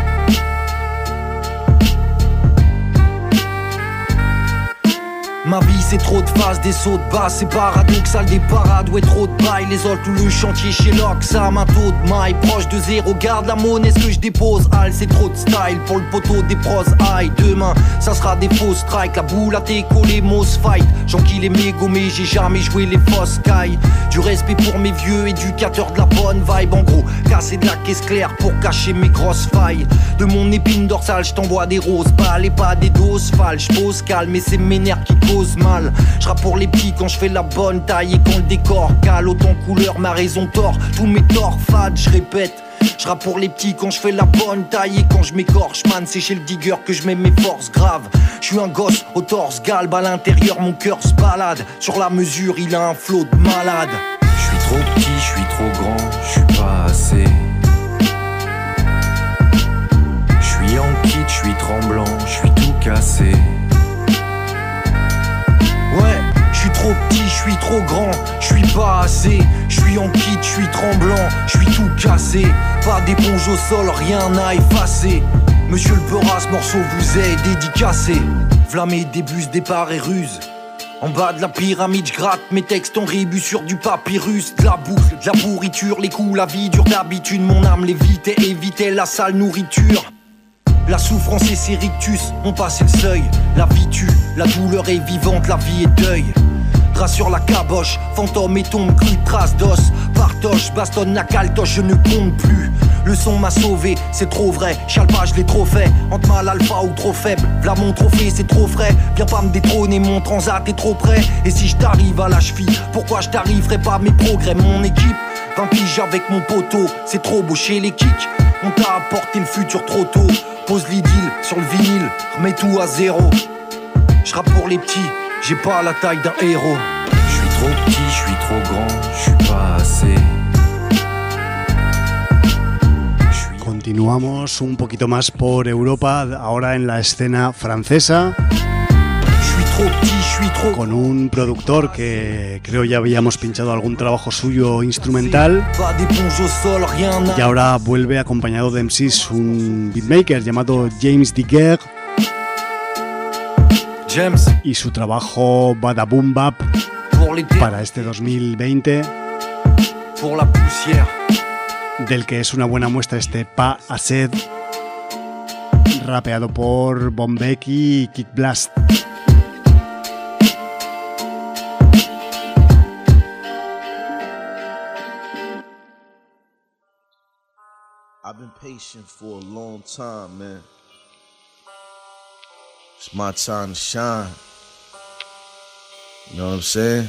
Ma vie c'est trop de phases, des sauts de basse, c'est paradoxal, des parades, ouais trop de bail, les autres tout le chantier chez Lox, à un taux de maille, proche de zéro, garde la monnaie, ce que je dépose, Al c'est trop de style, pour le poteau des pros, aïe, demain, ça sera des faux strikes, la boule à tes collés, moss fight, j'enquille les mégots, mais j'ai jamais joué les fausses cailles, du respect pour mes vieux, éducateurs de la bonne vibe, en gros, casser de la caisse claire pour cacher mes grosses failles, de mon épine dorsale, je t'envoie des roses pâles et pas des doses fales, je pose calme, et c'est mes nerfs qui causent mal. Je rappe pour les petits quand je fais la bonne taille et quand le décor cale, autant couleur ma raison tort, tous mes torts fades, je répète. Je rappe pour les petits quand je fais la bonne taille et quand je m'écorche, man, c'est chez le digger que je mets mes forces graves. Je suis un gosse au torse galbe, à l'intérieur mon cœur se balade. Sur la mesure il a un flot de malade. Je suis trop petit, je suis trop grand, je suis pas assez. Je suis en kit, je suis tremblant, je suis tout cassé. Ouais, je suis trop petit, je suis trop grand, je suis pas assez. Je suis en kit, je suis tremblant, je suis tout cassé. Pas d'éponge au sol, rien à effacer. Monsieur le Peura, ce morceau vous est dédicacé. V'là mes débuts, départ et ruse. En bas de la pyramide, j'gratte mes textes en rébus sur du papyrus. De la bouffe, de la pourriture, les coups, la vie dure d'habitude. Mon âme l'évitait, évitait la sale nourriture. La souffrance et ses rictus ont passé le seuil. La vie tue, la douleur est vivante, la vie est deuil. Drap sur la caboche, fantôme et tombe crue, trace d'os. Partoche, bastonne la caltoche, je ne compte plus. Le son m'a sauvé, c'est trop vrai. Chiale pas, je l'ai trop fait. Entre mal alpha ou trop faible, v'là mon trophée, c'est trop frais. Viens pas me détrôner, mon transat est trop près. Et si je t'arrive à la cheville, pourquoi je t'arriverai pas mes progrès, mon équipe? vingt piges avec mon poteau, c'est trop beau chez les kicks. On t'a apporté le futur trop tôt. Pose l'idylle sur le vinyle, remets tout à zéro. Je rappe pour les petits j'ai pas la taille d'un héros. Je suis trop petit, je suis trop grand, je suis pas assez. Continuamos un poquito más por Europa, ahora en la escena francesa, con un productor que creo ya habíamos pinchado algún trabajo suyo instrumental y ahora vuelve acompañado de M Cs, un beatmaker llamado James Diguerre y su trabajo Badaboom Bap para este dos mil veinte, del que es una buena muestra este Pa Acid, rapeado por Bombeki y Kick Blast. I've been patient for a long time, man. It's my time to shine. You know what I'm saying?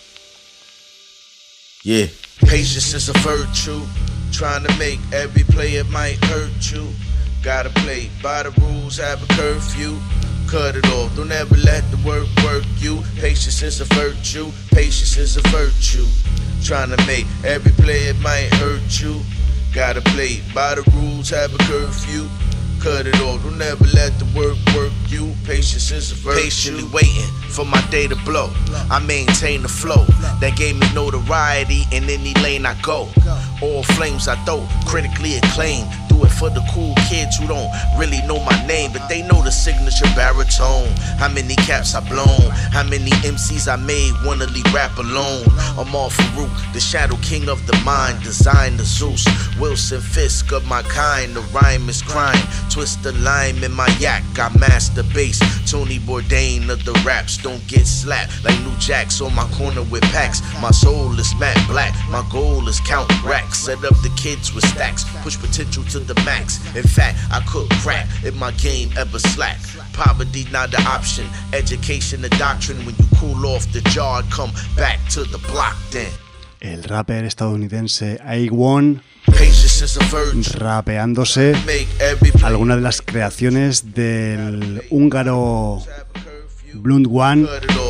Yeah. Patience is a virtue. Trying to make every play it might hurt you. Gotta play by the rules, have a curfew. Cut it off, don't ever let the work work you. Patience is a virtue, patience is a virtue. Trying to make every play it might hurt you. Gotta play by the rules, have a curfew. Cut it off, don't ever let the work work you. Patience is a virtue. Patiently waiting for my day to blow. I maintain the flow that gave me notoriety in any lane I go. All flames I throw, critically acclaimed. Do it for the cool kids who don't really know my name, but they know the signature baritone. How many caps I blown, how many M Cs I made, wanna leave rap alone. I'm all Farouk, the shadow king of the mind, designed the Zeus, Wilson Fisk of my kind. The rhyme is crime, twist the lime in my yak, I master bass. Tony Bourdain of the raps, don't get slapped like New Jacks on my corner with packs. My soul is matte black, my goal is count racks. Set up the kids with stacks, push potential to the max. In fact, I could crack if my game ever slack. Poverty not the option, education the doctrine. When you cool off the jar, come back to the block then. El rapper estadounidense A one rapeándose algunas de las creaciones del húngaro Blunt One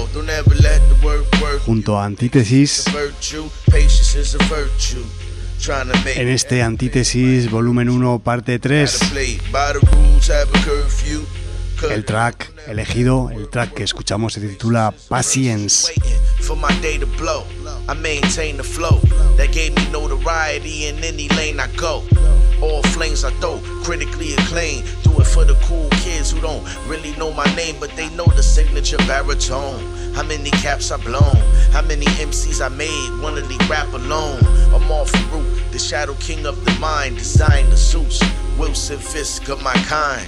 junto a Antítesis en este Antítesis volumen uno parte tres. El track elegido, el track que escuchamos se titula Patience. For my day to blow, I maintain the flow that gave me notoriety in any lane I go. All flames I throw, critically acclaimed. Do it for the cool kids who don't really know my name, but they know the signature baritone. How many caps I blown, how many M Cs I made, wanna leave rap alone. I'm all Farouk, the shadow king of the mind, designed the Zeus, Wilson Fisk of my kind.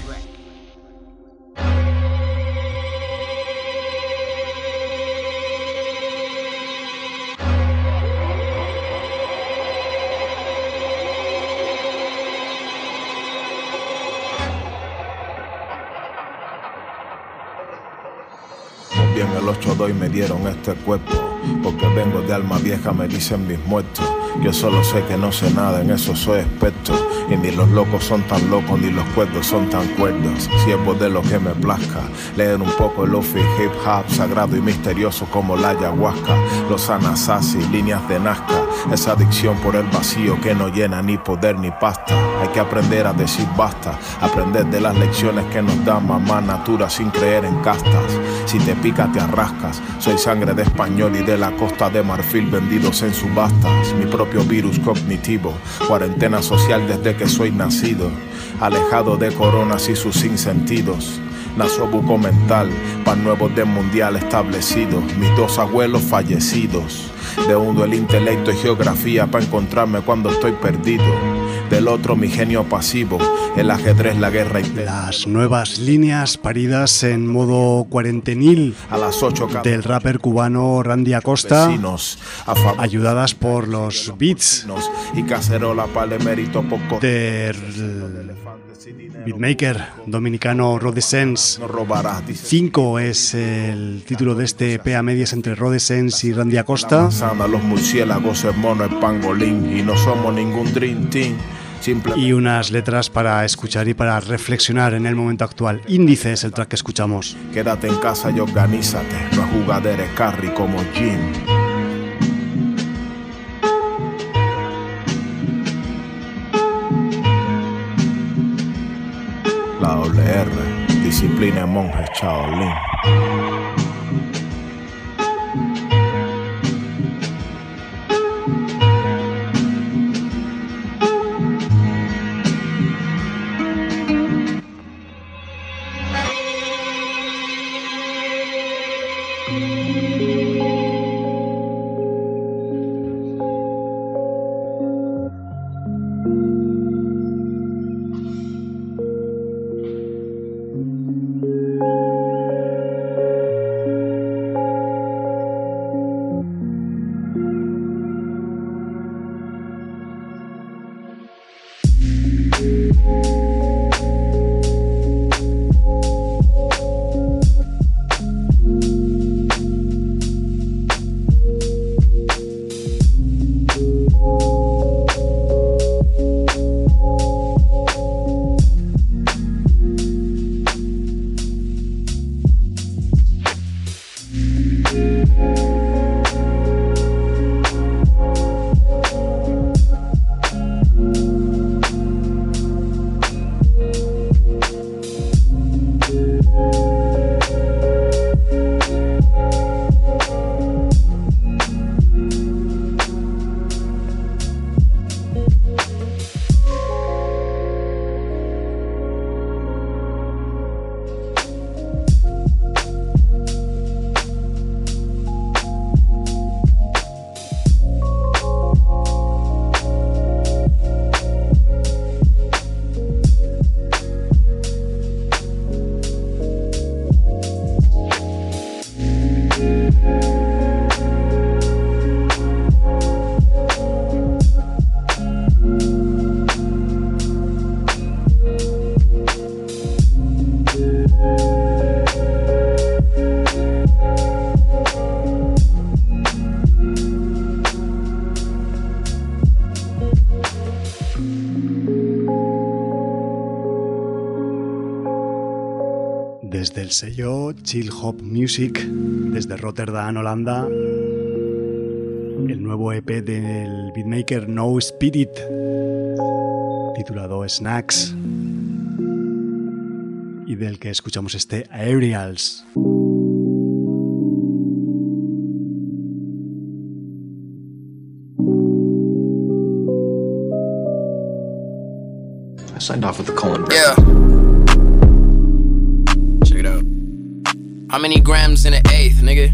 Bien, el ocho dos me dieron este cuerpo, porque vengo de alma vieja, me dicen mis muertos. Yo solo sé que no sé nada, en eso soy experto. Y ni los locos son tan locos, ni los cuerdos son tan cuerdos. Siervo de lo que me plazca, leer un poco el lofi hip hop, sagrado y misterioso como la ayahuasca. Los Anasazi, líneas de Nazca, esa adicción por el vacío que no llena ni poder ni pasta. Hay que aprender a decir basta, aprender de las lecciones que nos da mamá natura sin creer en castas. Si te pica te arrascas, soy sangre de español y de la Costa de Marfil vendidos en subastas. Mi propio virus cognitivo, cuarentena social desde que soy nacido, alejado de coronas y sus sinsentidos. Nació buco mental, pan nuevo de mundial establecido. Mis dos abuelos fallecidos. De uno el intelecto y geografía para encontrarme cuando estoy perdido. Del otro mi genio pasivo, el ajedrez, la guerra y... Las nuevas líneas paridas en modo cuarentenil a las ocho del rapper cubano Randy Acosta, ayudadas por los beats y cacerola para el mérito poco del beatmaker dominicano Rodescence. cinco es el título de este E P a medias entre Rodescence y Randy Acosta. Los murciélagos, el mono, el pangolín, y no somos ningún dream team. y unas letras para escuchar y para reflexionar en el momento actual. Índice es el track que escuchamos. Quédate en casa y organízate, no es jugadera, es carry como Jim. La doble R, disciplina monje Shaolin. Desde el sello Chill Hop Music, desde Rotterdam, Holanda, el nuevo E P del beatmaker No Spirit, titulado Snacks, y del que escuchamos este Aerials. I signed off with the Colin Brown. Yeah. Check it out. How many grams in an eighth, nigga?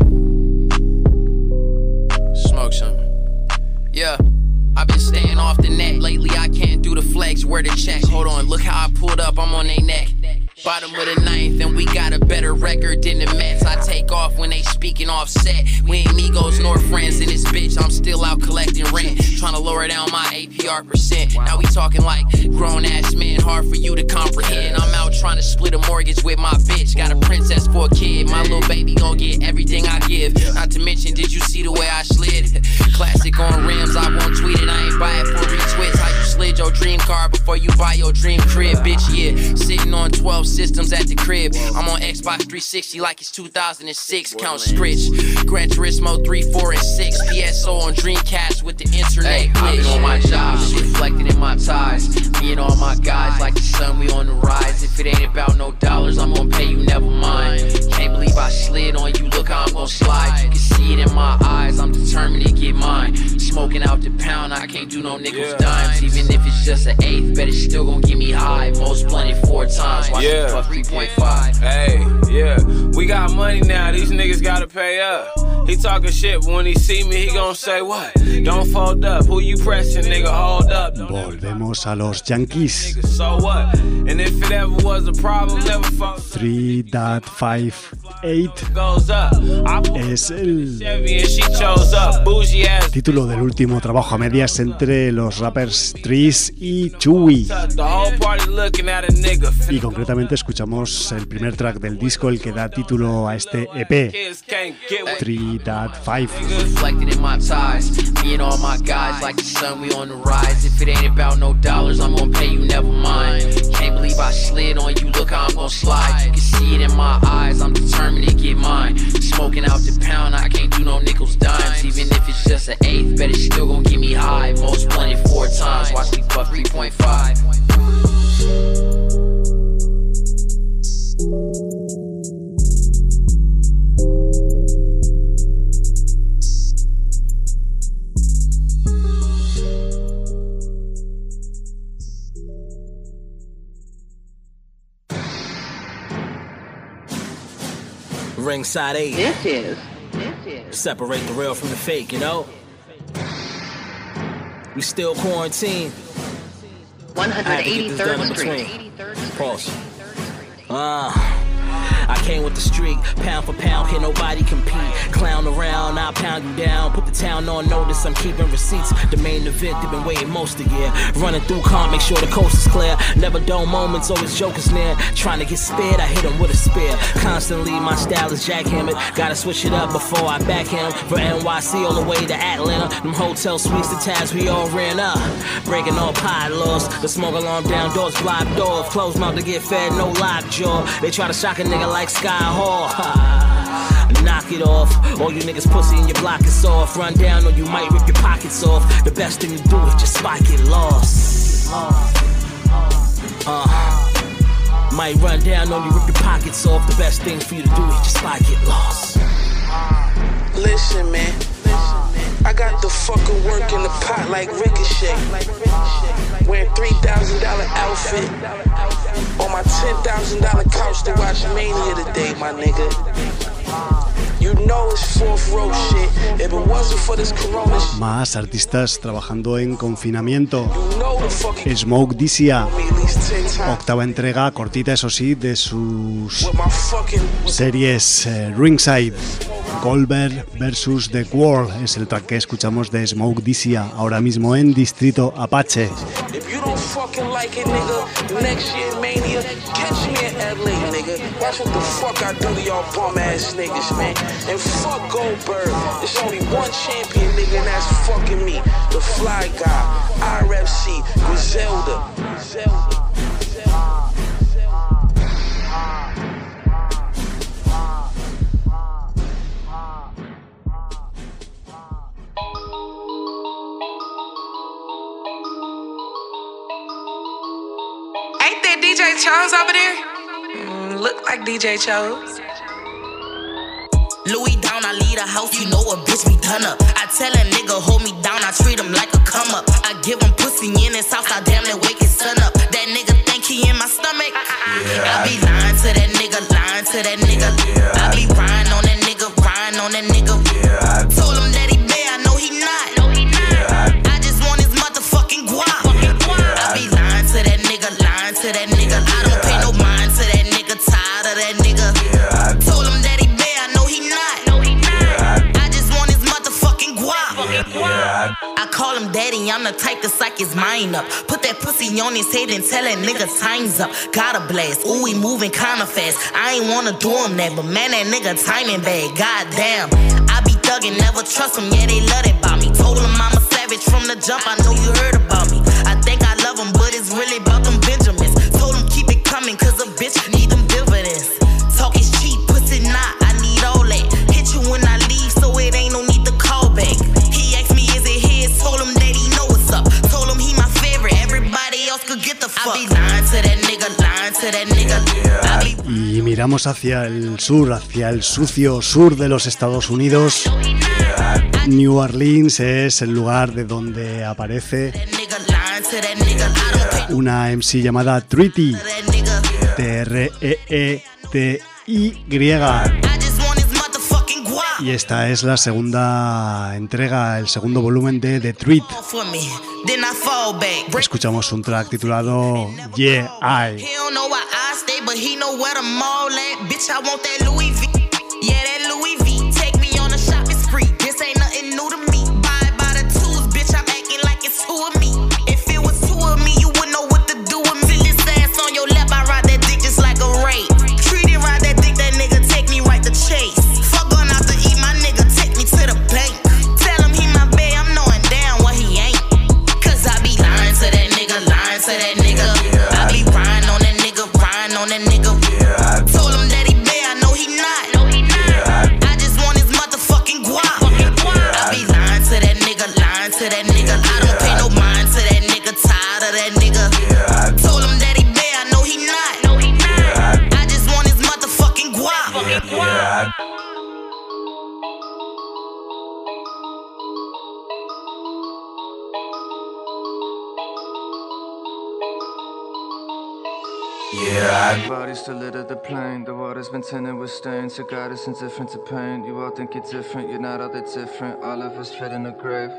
Smoke something. Yeah. I've been staying off the net. Lately I can't do the flex. Where the check? Hold on, look how I pulled up. I'm on they neck. Bottom of the ninth, and we got a better record than the Mets. I take off when they speaking offset. We ain't Migos nor friends in this bitch. I'm still out collecting rent, trying to lower down my A P R percent. Now we talking like grown ass men, hard for you to comprehend. I'm out trying to split a mortgage with my bitch. Got a princess for a kid. My little baby gon' get everything I give. Not to mention, did you see the way I slid? Classic on rims, I won't tweet it. I ain't buy it for retweets. How you slid your dream car before you buy your dream crib, bitch? Yeah, sitting on twelve systems at the crib. I'm on Xbox three sixty like it's two thousand six. Count scritch. Gran Turismo three, four, and six. P S O on Dreamcast with the internet. Hey, I've been on my job, shit reflected in my ties. Me and all my guys, like the sun, we on the rise. If it ain't about no dollars, I'm gonna pay you, never mind. Can't believe I slid on you, look how I'm gonna slide. You can see it in my eyes, I'm determined to get mine. Smoking out the pound, I can't do no nickels, dimes. Even if it's just an eighth, bet it's still gonna get me high. Most blunted four times, watch yeah. fuck three point five. Hey, yeah, we got money now, these niggas gotta pay up. He talking shit, but when he see me, he gon' say what? Don't fold up, who you pressing, nigga, hold up. Volvemos a los Yankees. So what? And if it ever was a problem, never fuck. three point five eight es el título del último trabajo a medias entre los rappers Trees y Chewy. Y concretamente escuchamos el primer track del disco, el que da título a este E P, three point five. Can't believe I slid on you, look how I'm gon' slide. You can see it in my eyes, I'm determined to get mine. Smoking out the pound, I can't do no nickels, dimes. Even if it's just an eighth, bet it's still gon' get me high. Most wanted four times, watch me puff three point five. Ringside eight. This is. This is. Separate the real from the fake, you know? We still quarantined. one eighty-third Street. Pause. Ah. I came with the streak, pound for pound, here nobody compete. Clown around, I'll pound you down. Put the town on notice, I'm keeping receipts. The main event, they've been waiting most of the year. Running through calm, make sure the coast is clear. Never dull moments, always jokers near. Trying to get spared, I hit him with a spear. Constantly, my style is jackhammered. Gotta switch it up before I backhand him. For N Y C all the way to Atlanta. Them hotel suites, the tabs we all ran up. Breaking all pie laws. The smoke alarm down, doors blocked off. Closed mouth to get fed, no lockjaw. They try to shock a nigga like Like Sky Hall, knock it off. All you niggas pussy and your block is off. Run down or you might rip your pockets off. The best thing to do is just spike it lost. Uh, might run down on you, rip your pockets off. The best thing for you to do is just spike it lost. Listen, man. I got the fucking work in the pot like Ricochet. Wearing three thousand dollar outfit on my ten thousand dollar couch to watch Mania today, my nigga. You know it's fourth row shit. If it wasn't for this corona. Más artistas trabajando en confinamiento. Smoke D C A, octava entrega, cortita eso sí, de sus series eh, Ringside. Goldberg versus The World es el track que escuchamos de Smoke D C A, ahora mismo en Distrito Apache. If you don't fucking like it, nigga, next year Mania, catch me in L A, nigga. That's what the fuck I do to y'all bum ass niggas, man. And fuck Goldberg. There's only one champion, nigga, and that's fucking me. The Fly Guy, R F C, Griselda. Griselda. D J Chose over there? Mm, look like D J Chose. Louis down, I leave the house, you know a bitch be done up. I tell a nigga hold me down, I treat him like a come up. I give him pussy in his house, I damn near wake his son up. That nigga think he in my stomach. Yeah. I be lying to that nigga, lying to that nigga. Yeah. I be riding on that nigga, riding on that nigga. Yeah. Told him that he bad, I know he not. No, he not. Yeah. I just want his motherfucking guap. Yeah. I be lying to that nigga, lying to that nigga. I don't pay no mind to that nigga, tired of that nigga. Yeah. Told him that he bad, I know he not. No, he not. Yeah. I just want his motherfucking guap. Yeah. I call him daddy, I'm the type to psych his mind up. Put that pussy on his head and tell that nigga time's up. Got a blast, ooh, he moving kinda fast. I ain't wanna do him that, but man, that nigga timing bad. Goddamn, I be thuggin', never trust him, yeah, they love it about me. Told him I'm a savage from the jump, I know you heard about me. I think I love him, but it's really about them Benjamins. Told him keep it coming, cause a bitch need them dividends. Talk is cheap, pussy not, I need all that. Hit you when I leave, so it ain't no need to call back. He asked me is it his, told him that he know what's up. Told him he my favorite, everybody else could get the fuck. I be lying to that nigga, lying to that nigga. Y miramos hacia el sur, hacia el sucio sur de los Estados Unidos. New Orleans es el lugar de donde aparece una M C llamada Treaty, T R E E T Y. Y esta es la segunda entrega, el segundo volumen de The Treat. Escuchamos un track titulado Yeah, I. He don't know where I stay, but he know where the mall at. Bitch, I want that Louis V. Yeah, that Louis V. Take me on a shopping spree. This ain't nothing new to me. Buy by the twos, bitch. I'm acting like it's two of me. If it was two of me, you wouldn't know what to do with me. This ass on your lap, I ride that dick just like a rape. Treat it, ride that dick, that nigga take me right to chase. Fuck going out to eat, my nigga take me to the bank. Tell him he my bae, I'm knowing damn what he ain't. Cause I be lying to that nigga, lying to that nigga. I be riding on that nigga, riding on that nigga. Told him that he bae, I know he not. I just want his motherfucking guap. I be lying to that nigga, lying to that nigga. I don't pay no mind to that nigga, tired of that nigga. Told him that he bae, I know he not. I just want his motherfucking guap. Yeah, I bodies still lit at the plane. The water's been tinted with stains. Your God is indifferent to pain. You all think you're different, you're not all that different. All of us fit in the grave.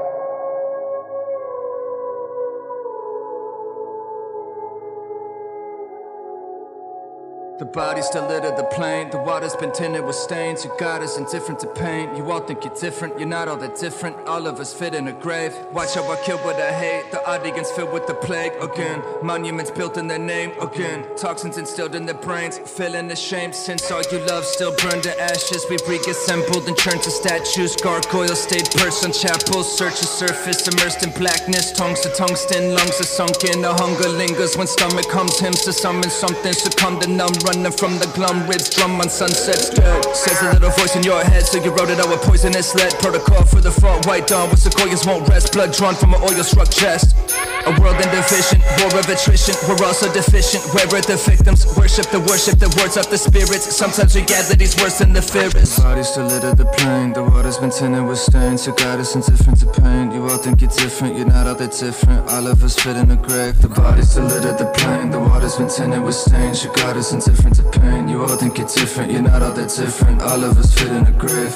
The body's still lit at the plane. The water's been tinted with stains. Your God is indifferent to pain. You all think you're different, you're not all that different. All of us fit in a grave. Watch how I kill what I hate. The audience filled with the plague again. Monuments built in their name again. Toxins instilled in their brains. Feeling ashamed since all you love still burned to ashes. We reassembled and turned to statues. Gargoyles stayed perched on chapels. Search the surface immersed in blackness. Tongues to tungsten, lungs are sunken. The hunger lingers when stomach hums hymns to summon something. Succumb to numb. Running from the glum ribs, drum on sunset strip. Says a little voice in your head, so you wrote it out with poisonous lead. Protocol for the front, white dawn with sequoias won't rest. Blood drawn from an oil-struck chest. A world in division, war of attrition. We're also deficient. Where are the victims? Worship the worship, the words of the spirits. Sometimes reality's worse than the fearest. The body's still lit at the plane. The water's been tinted with stains. Your God is indifferent to pain. You all think you're different, you're not all that different. All of us fit in the grave. The body's still lit at the plane. The water's been tinted with stains. Your God is indifferent to pain. You all think you're different, you're not all that different. All of us fit in a grave.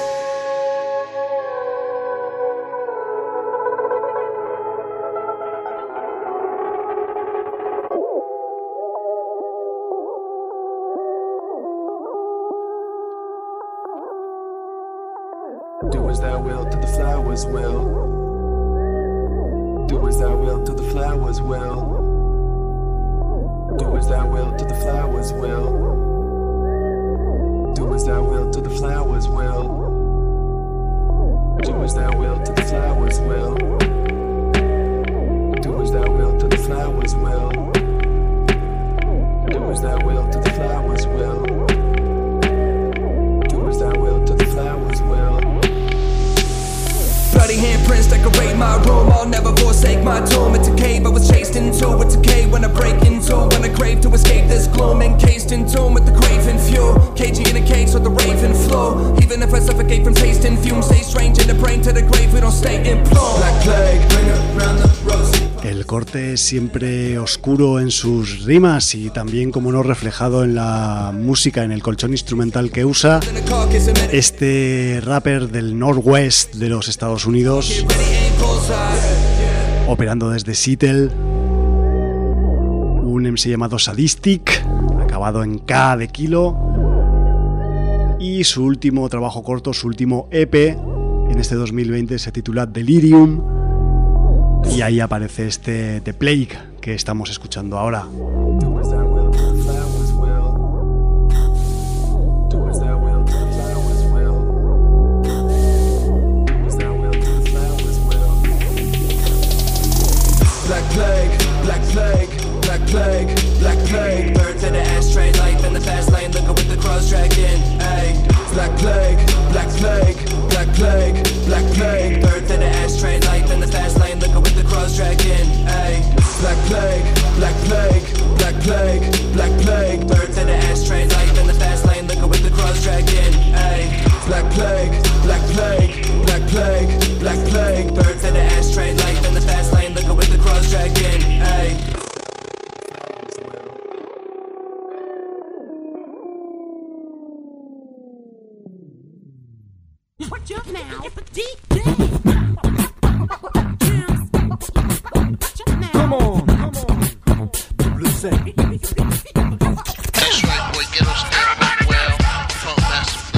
Do as thou wilt, to the flowers will. Do as thou wilt, to the flowers will. Do as thou wilt, to the flowers will. Do as thou wilt, to the flowers will. Do as thou wilt, to the flowers will. Do as thou wilt, to the flowers will. Do as thou wilt, to the flowers will. Do as thou wilt, to the flowers will. Bloody handprints decorate my room. I'll never forsake my tomb. It's a cave I was chased into. It's a cave when I break into. When I crave to escape this gloom. Encased in tomb with the craving fuel. Cagey in a cage so the raven flow. Even if I suffocate from tasting fumes. Stay strange in the brain to the grave. We don't stay in plume. Black plague, bring around the rosy. El corte es siempre oscuro en sus rimas y también, como no, reflejado en la música, en el colchón instrumental que usa este rapper del Northwest de los Estados Unidos, operando desde Seattle, un M C llamado Sadistic, acabado en K de kilo, y su último trabajo corto, su último E P en este dos mil veinte se titula Delirium. Y ahí aparece este The Plague que estamos escuchando ahora. Black plague, black plague, black plague, black plague. Bird to the ashtray, life in the fast lane, looking with the cross dragging. Ay, black plague, black plague, black plague, black plague. Bird to the ashtray, life in the fast lane, looking with the cross dragging. Ay, black plague, black plague, black plague, black plague. Bird to the ashtray, life in the fast lane, looking with the cross dragging. Ay, black plague, black plague, black plague, black plague. Bird to the ashtray, life in the fast lane, looking with the cross dragging. Ay. What you now? It's a D J. Come on, come on. Blue say. That's right, boy. Ghetto step well. Funk master.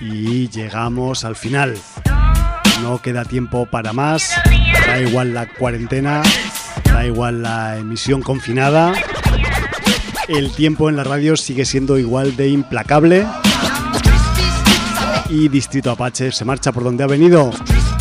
y llegamos al final. No queda tiempo para más, da igual la cuarentena, da igual la emisión confinada. El tiempo en la radio sigue siendo igual de implacable y Distrito Apache se marcha por donde ha venido.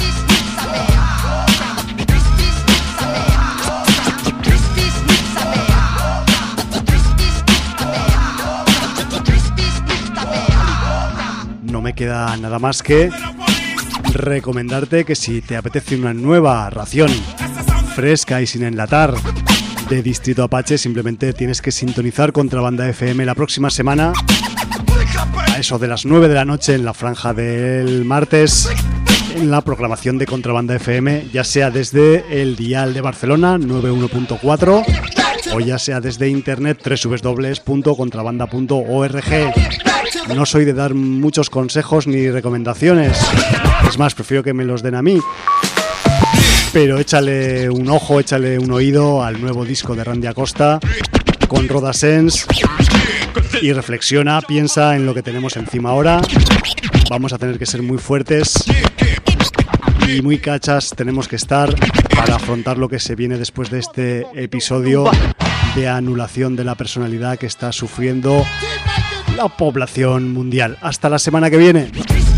No me queda nada más que recomendarte que si te apetece una nueva ración fresca y sin enlatar de Distrito Apache, simplemente tienes que sintonizar Contrabanda F M la próxima semana a eso de las nueve de la noche en la franja del martes, en la programación de Contrabanda F M, ya sea desde el dial de Barcelona noventa y uno punto cuatro o ya sea desde internet doble u doble u doble u punto contrabanda punto org. No soy de dar muchos consejos ni recomendaciones, es más, prefiero que me los den a mí. Pero échale un ojo, échale un oído al nuevo disco de Randy Acosta con Roda Sense y reflexiona, piensa en lo que tenemos encima ahora. Vamos a tener que ser muy fuertes y muy cachas tenemos que estar para afrontar lo que se viene después de este episodio de anulación de la personalidad que está sufriendo la población mundial. Hasta la semana que viene.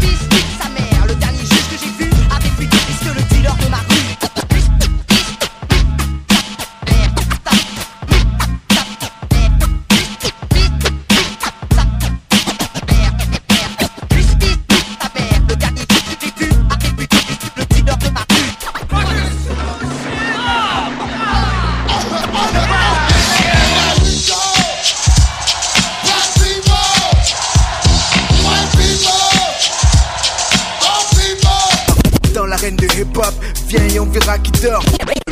Viens et on verra qui dort.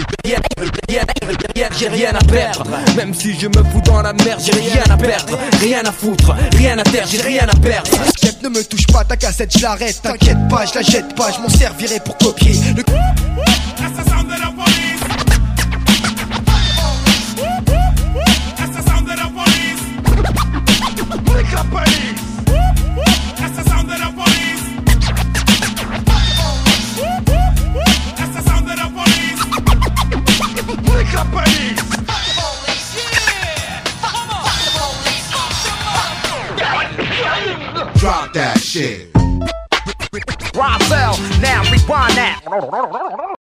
J'ai rien à perdre. Même si je me fous dans la merde, j'ai rien à perdre. Rien à foutre, rien à terre, j'ai rien à perdre. Chef, ne me touche pas, ta cassette, je l'arrête. T'inquiète pas, je la jette pas, je m'en servirai pour copier le... Assassin de la police. Assassin de la police. Avec la police. Assassin de la police. Drop that shit. Roselle, now rewind that.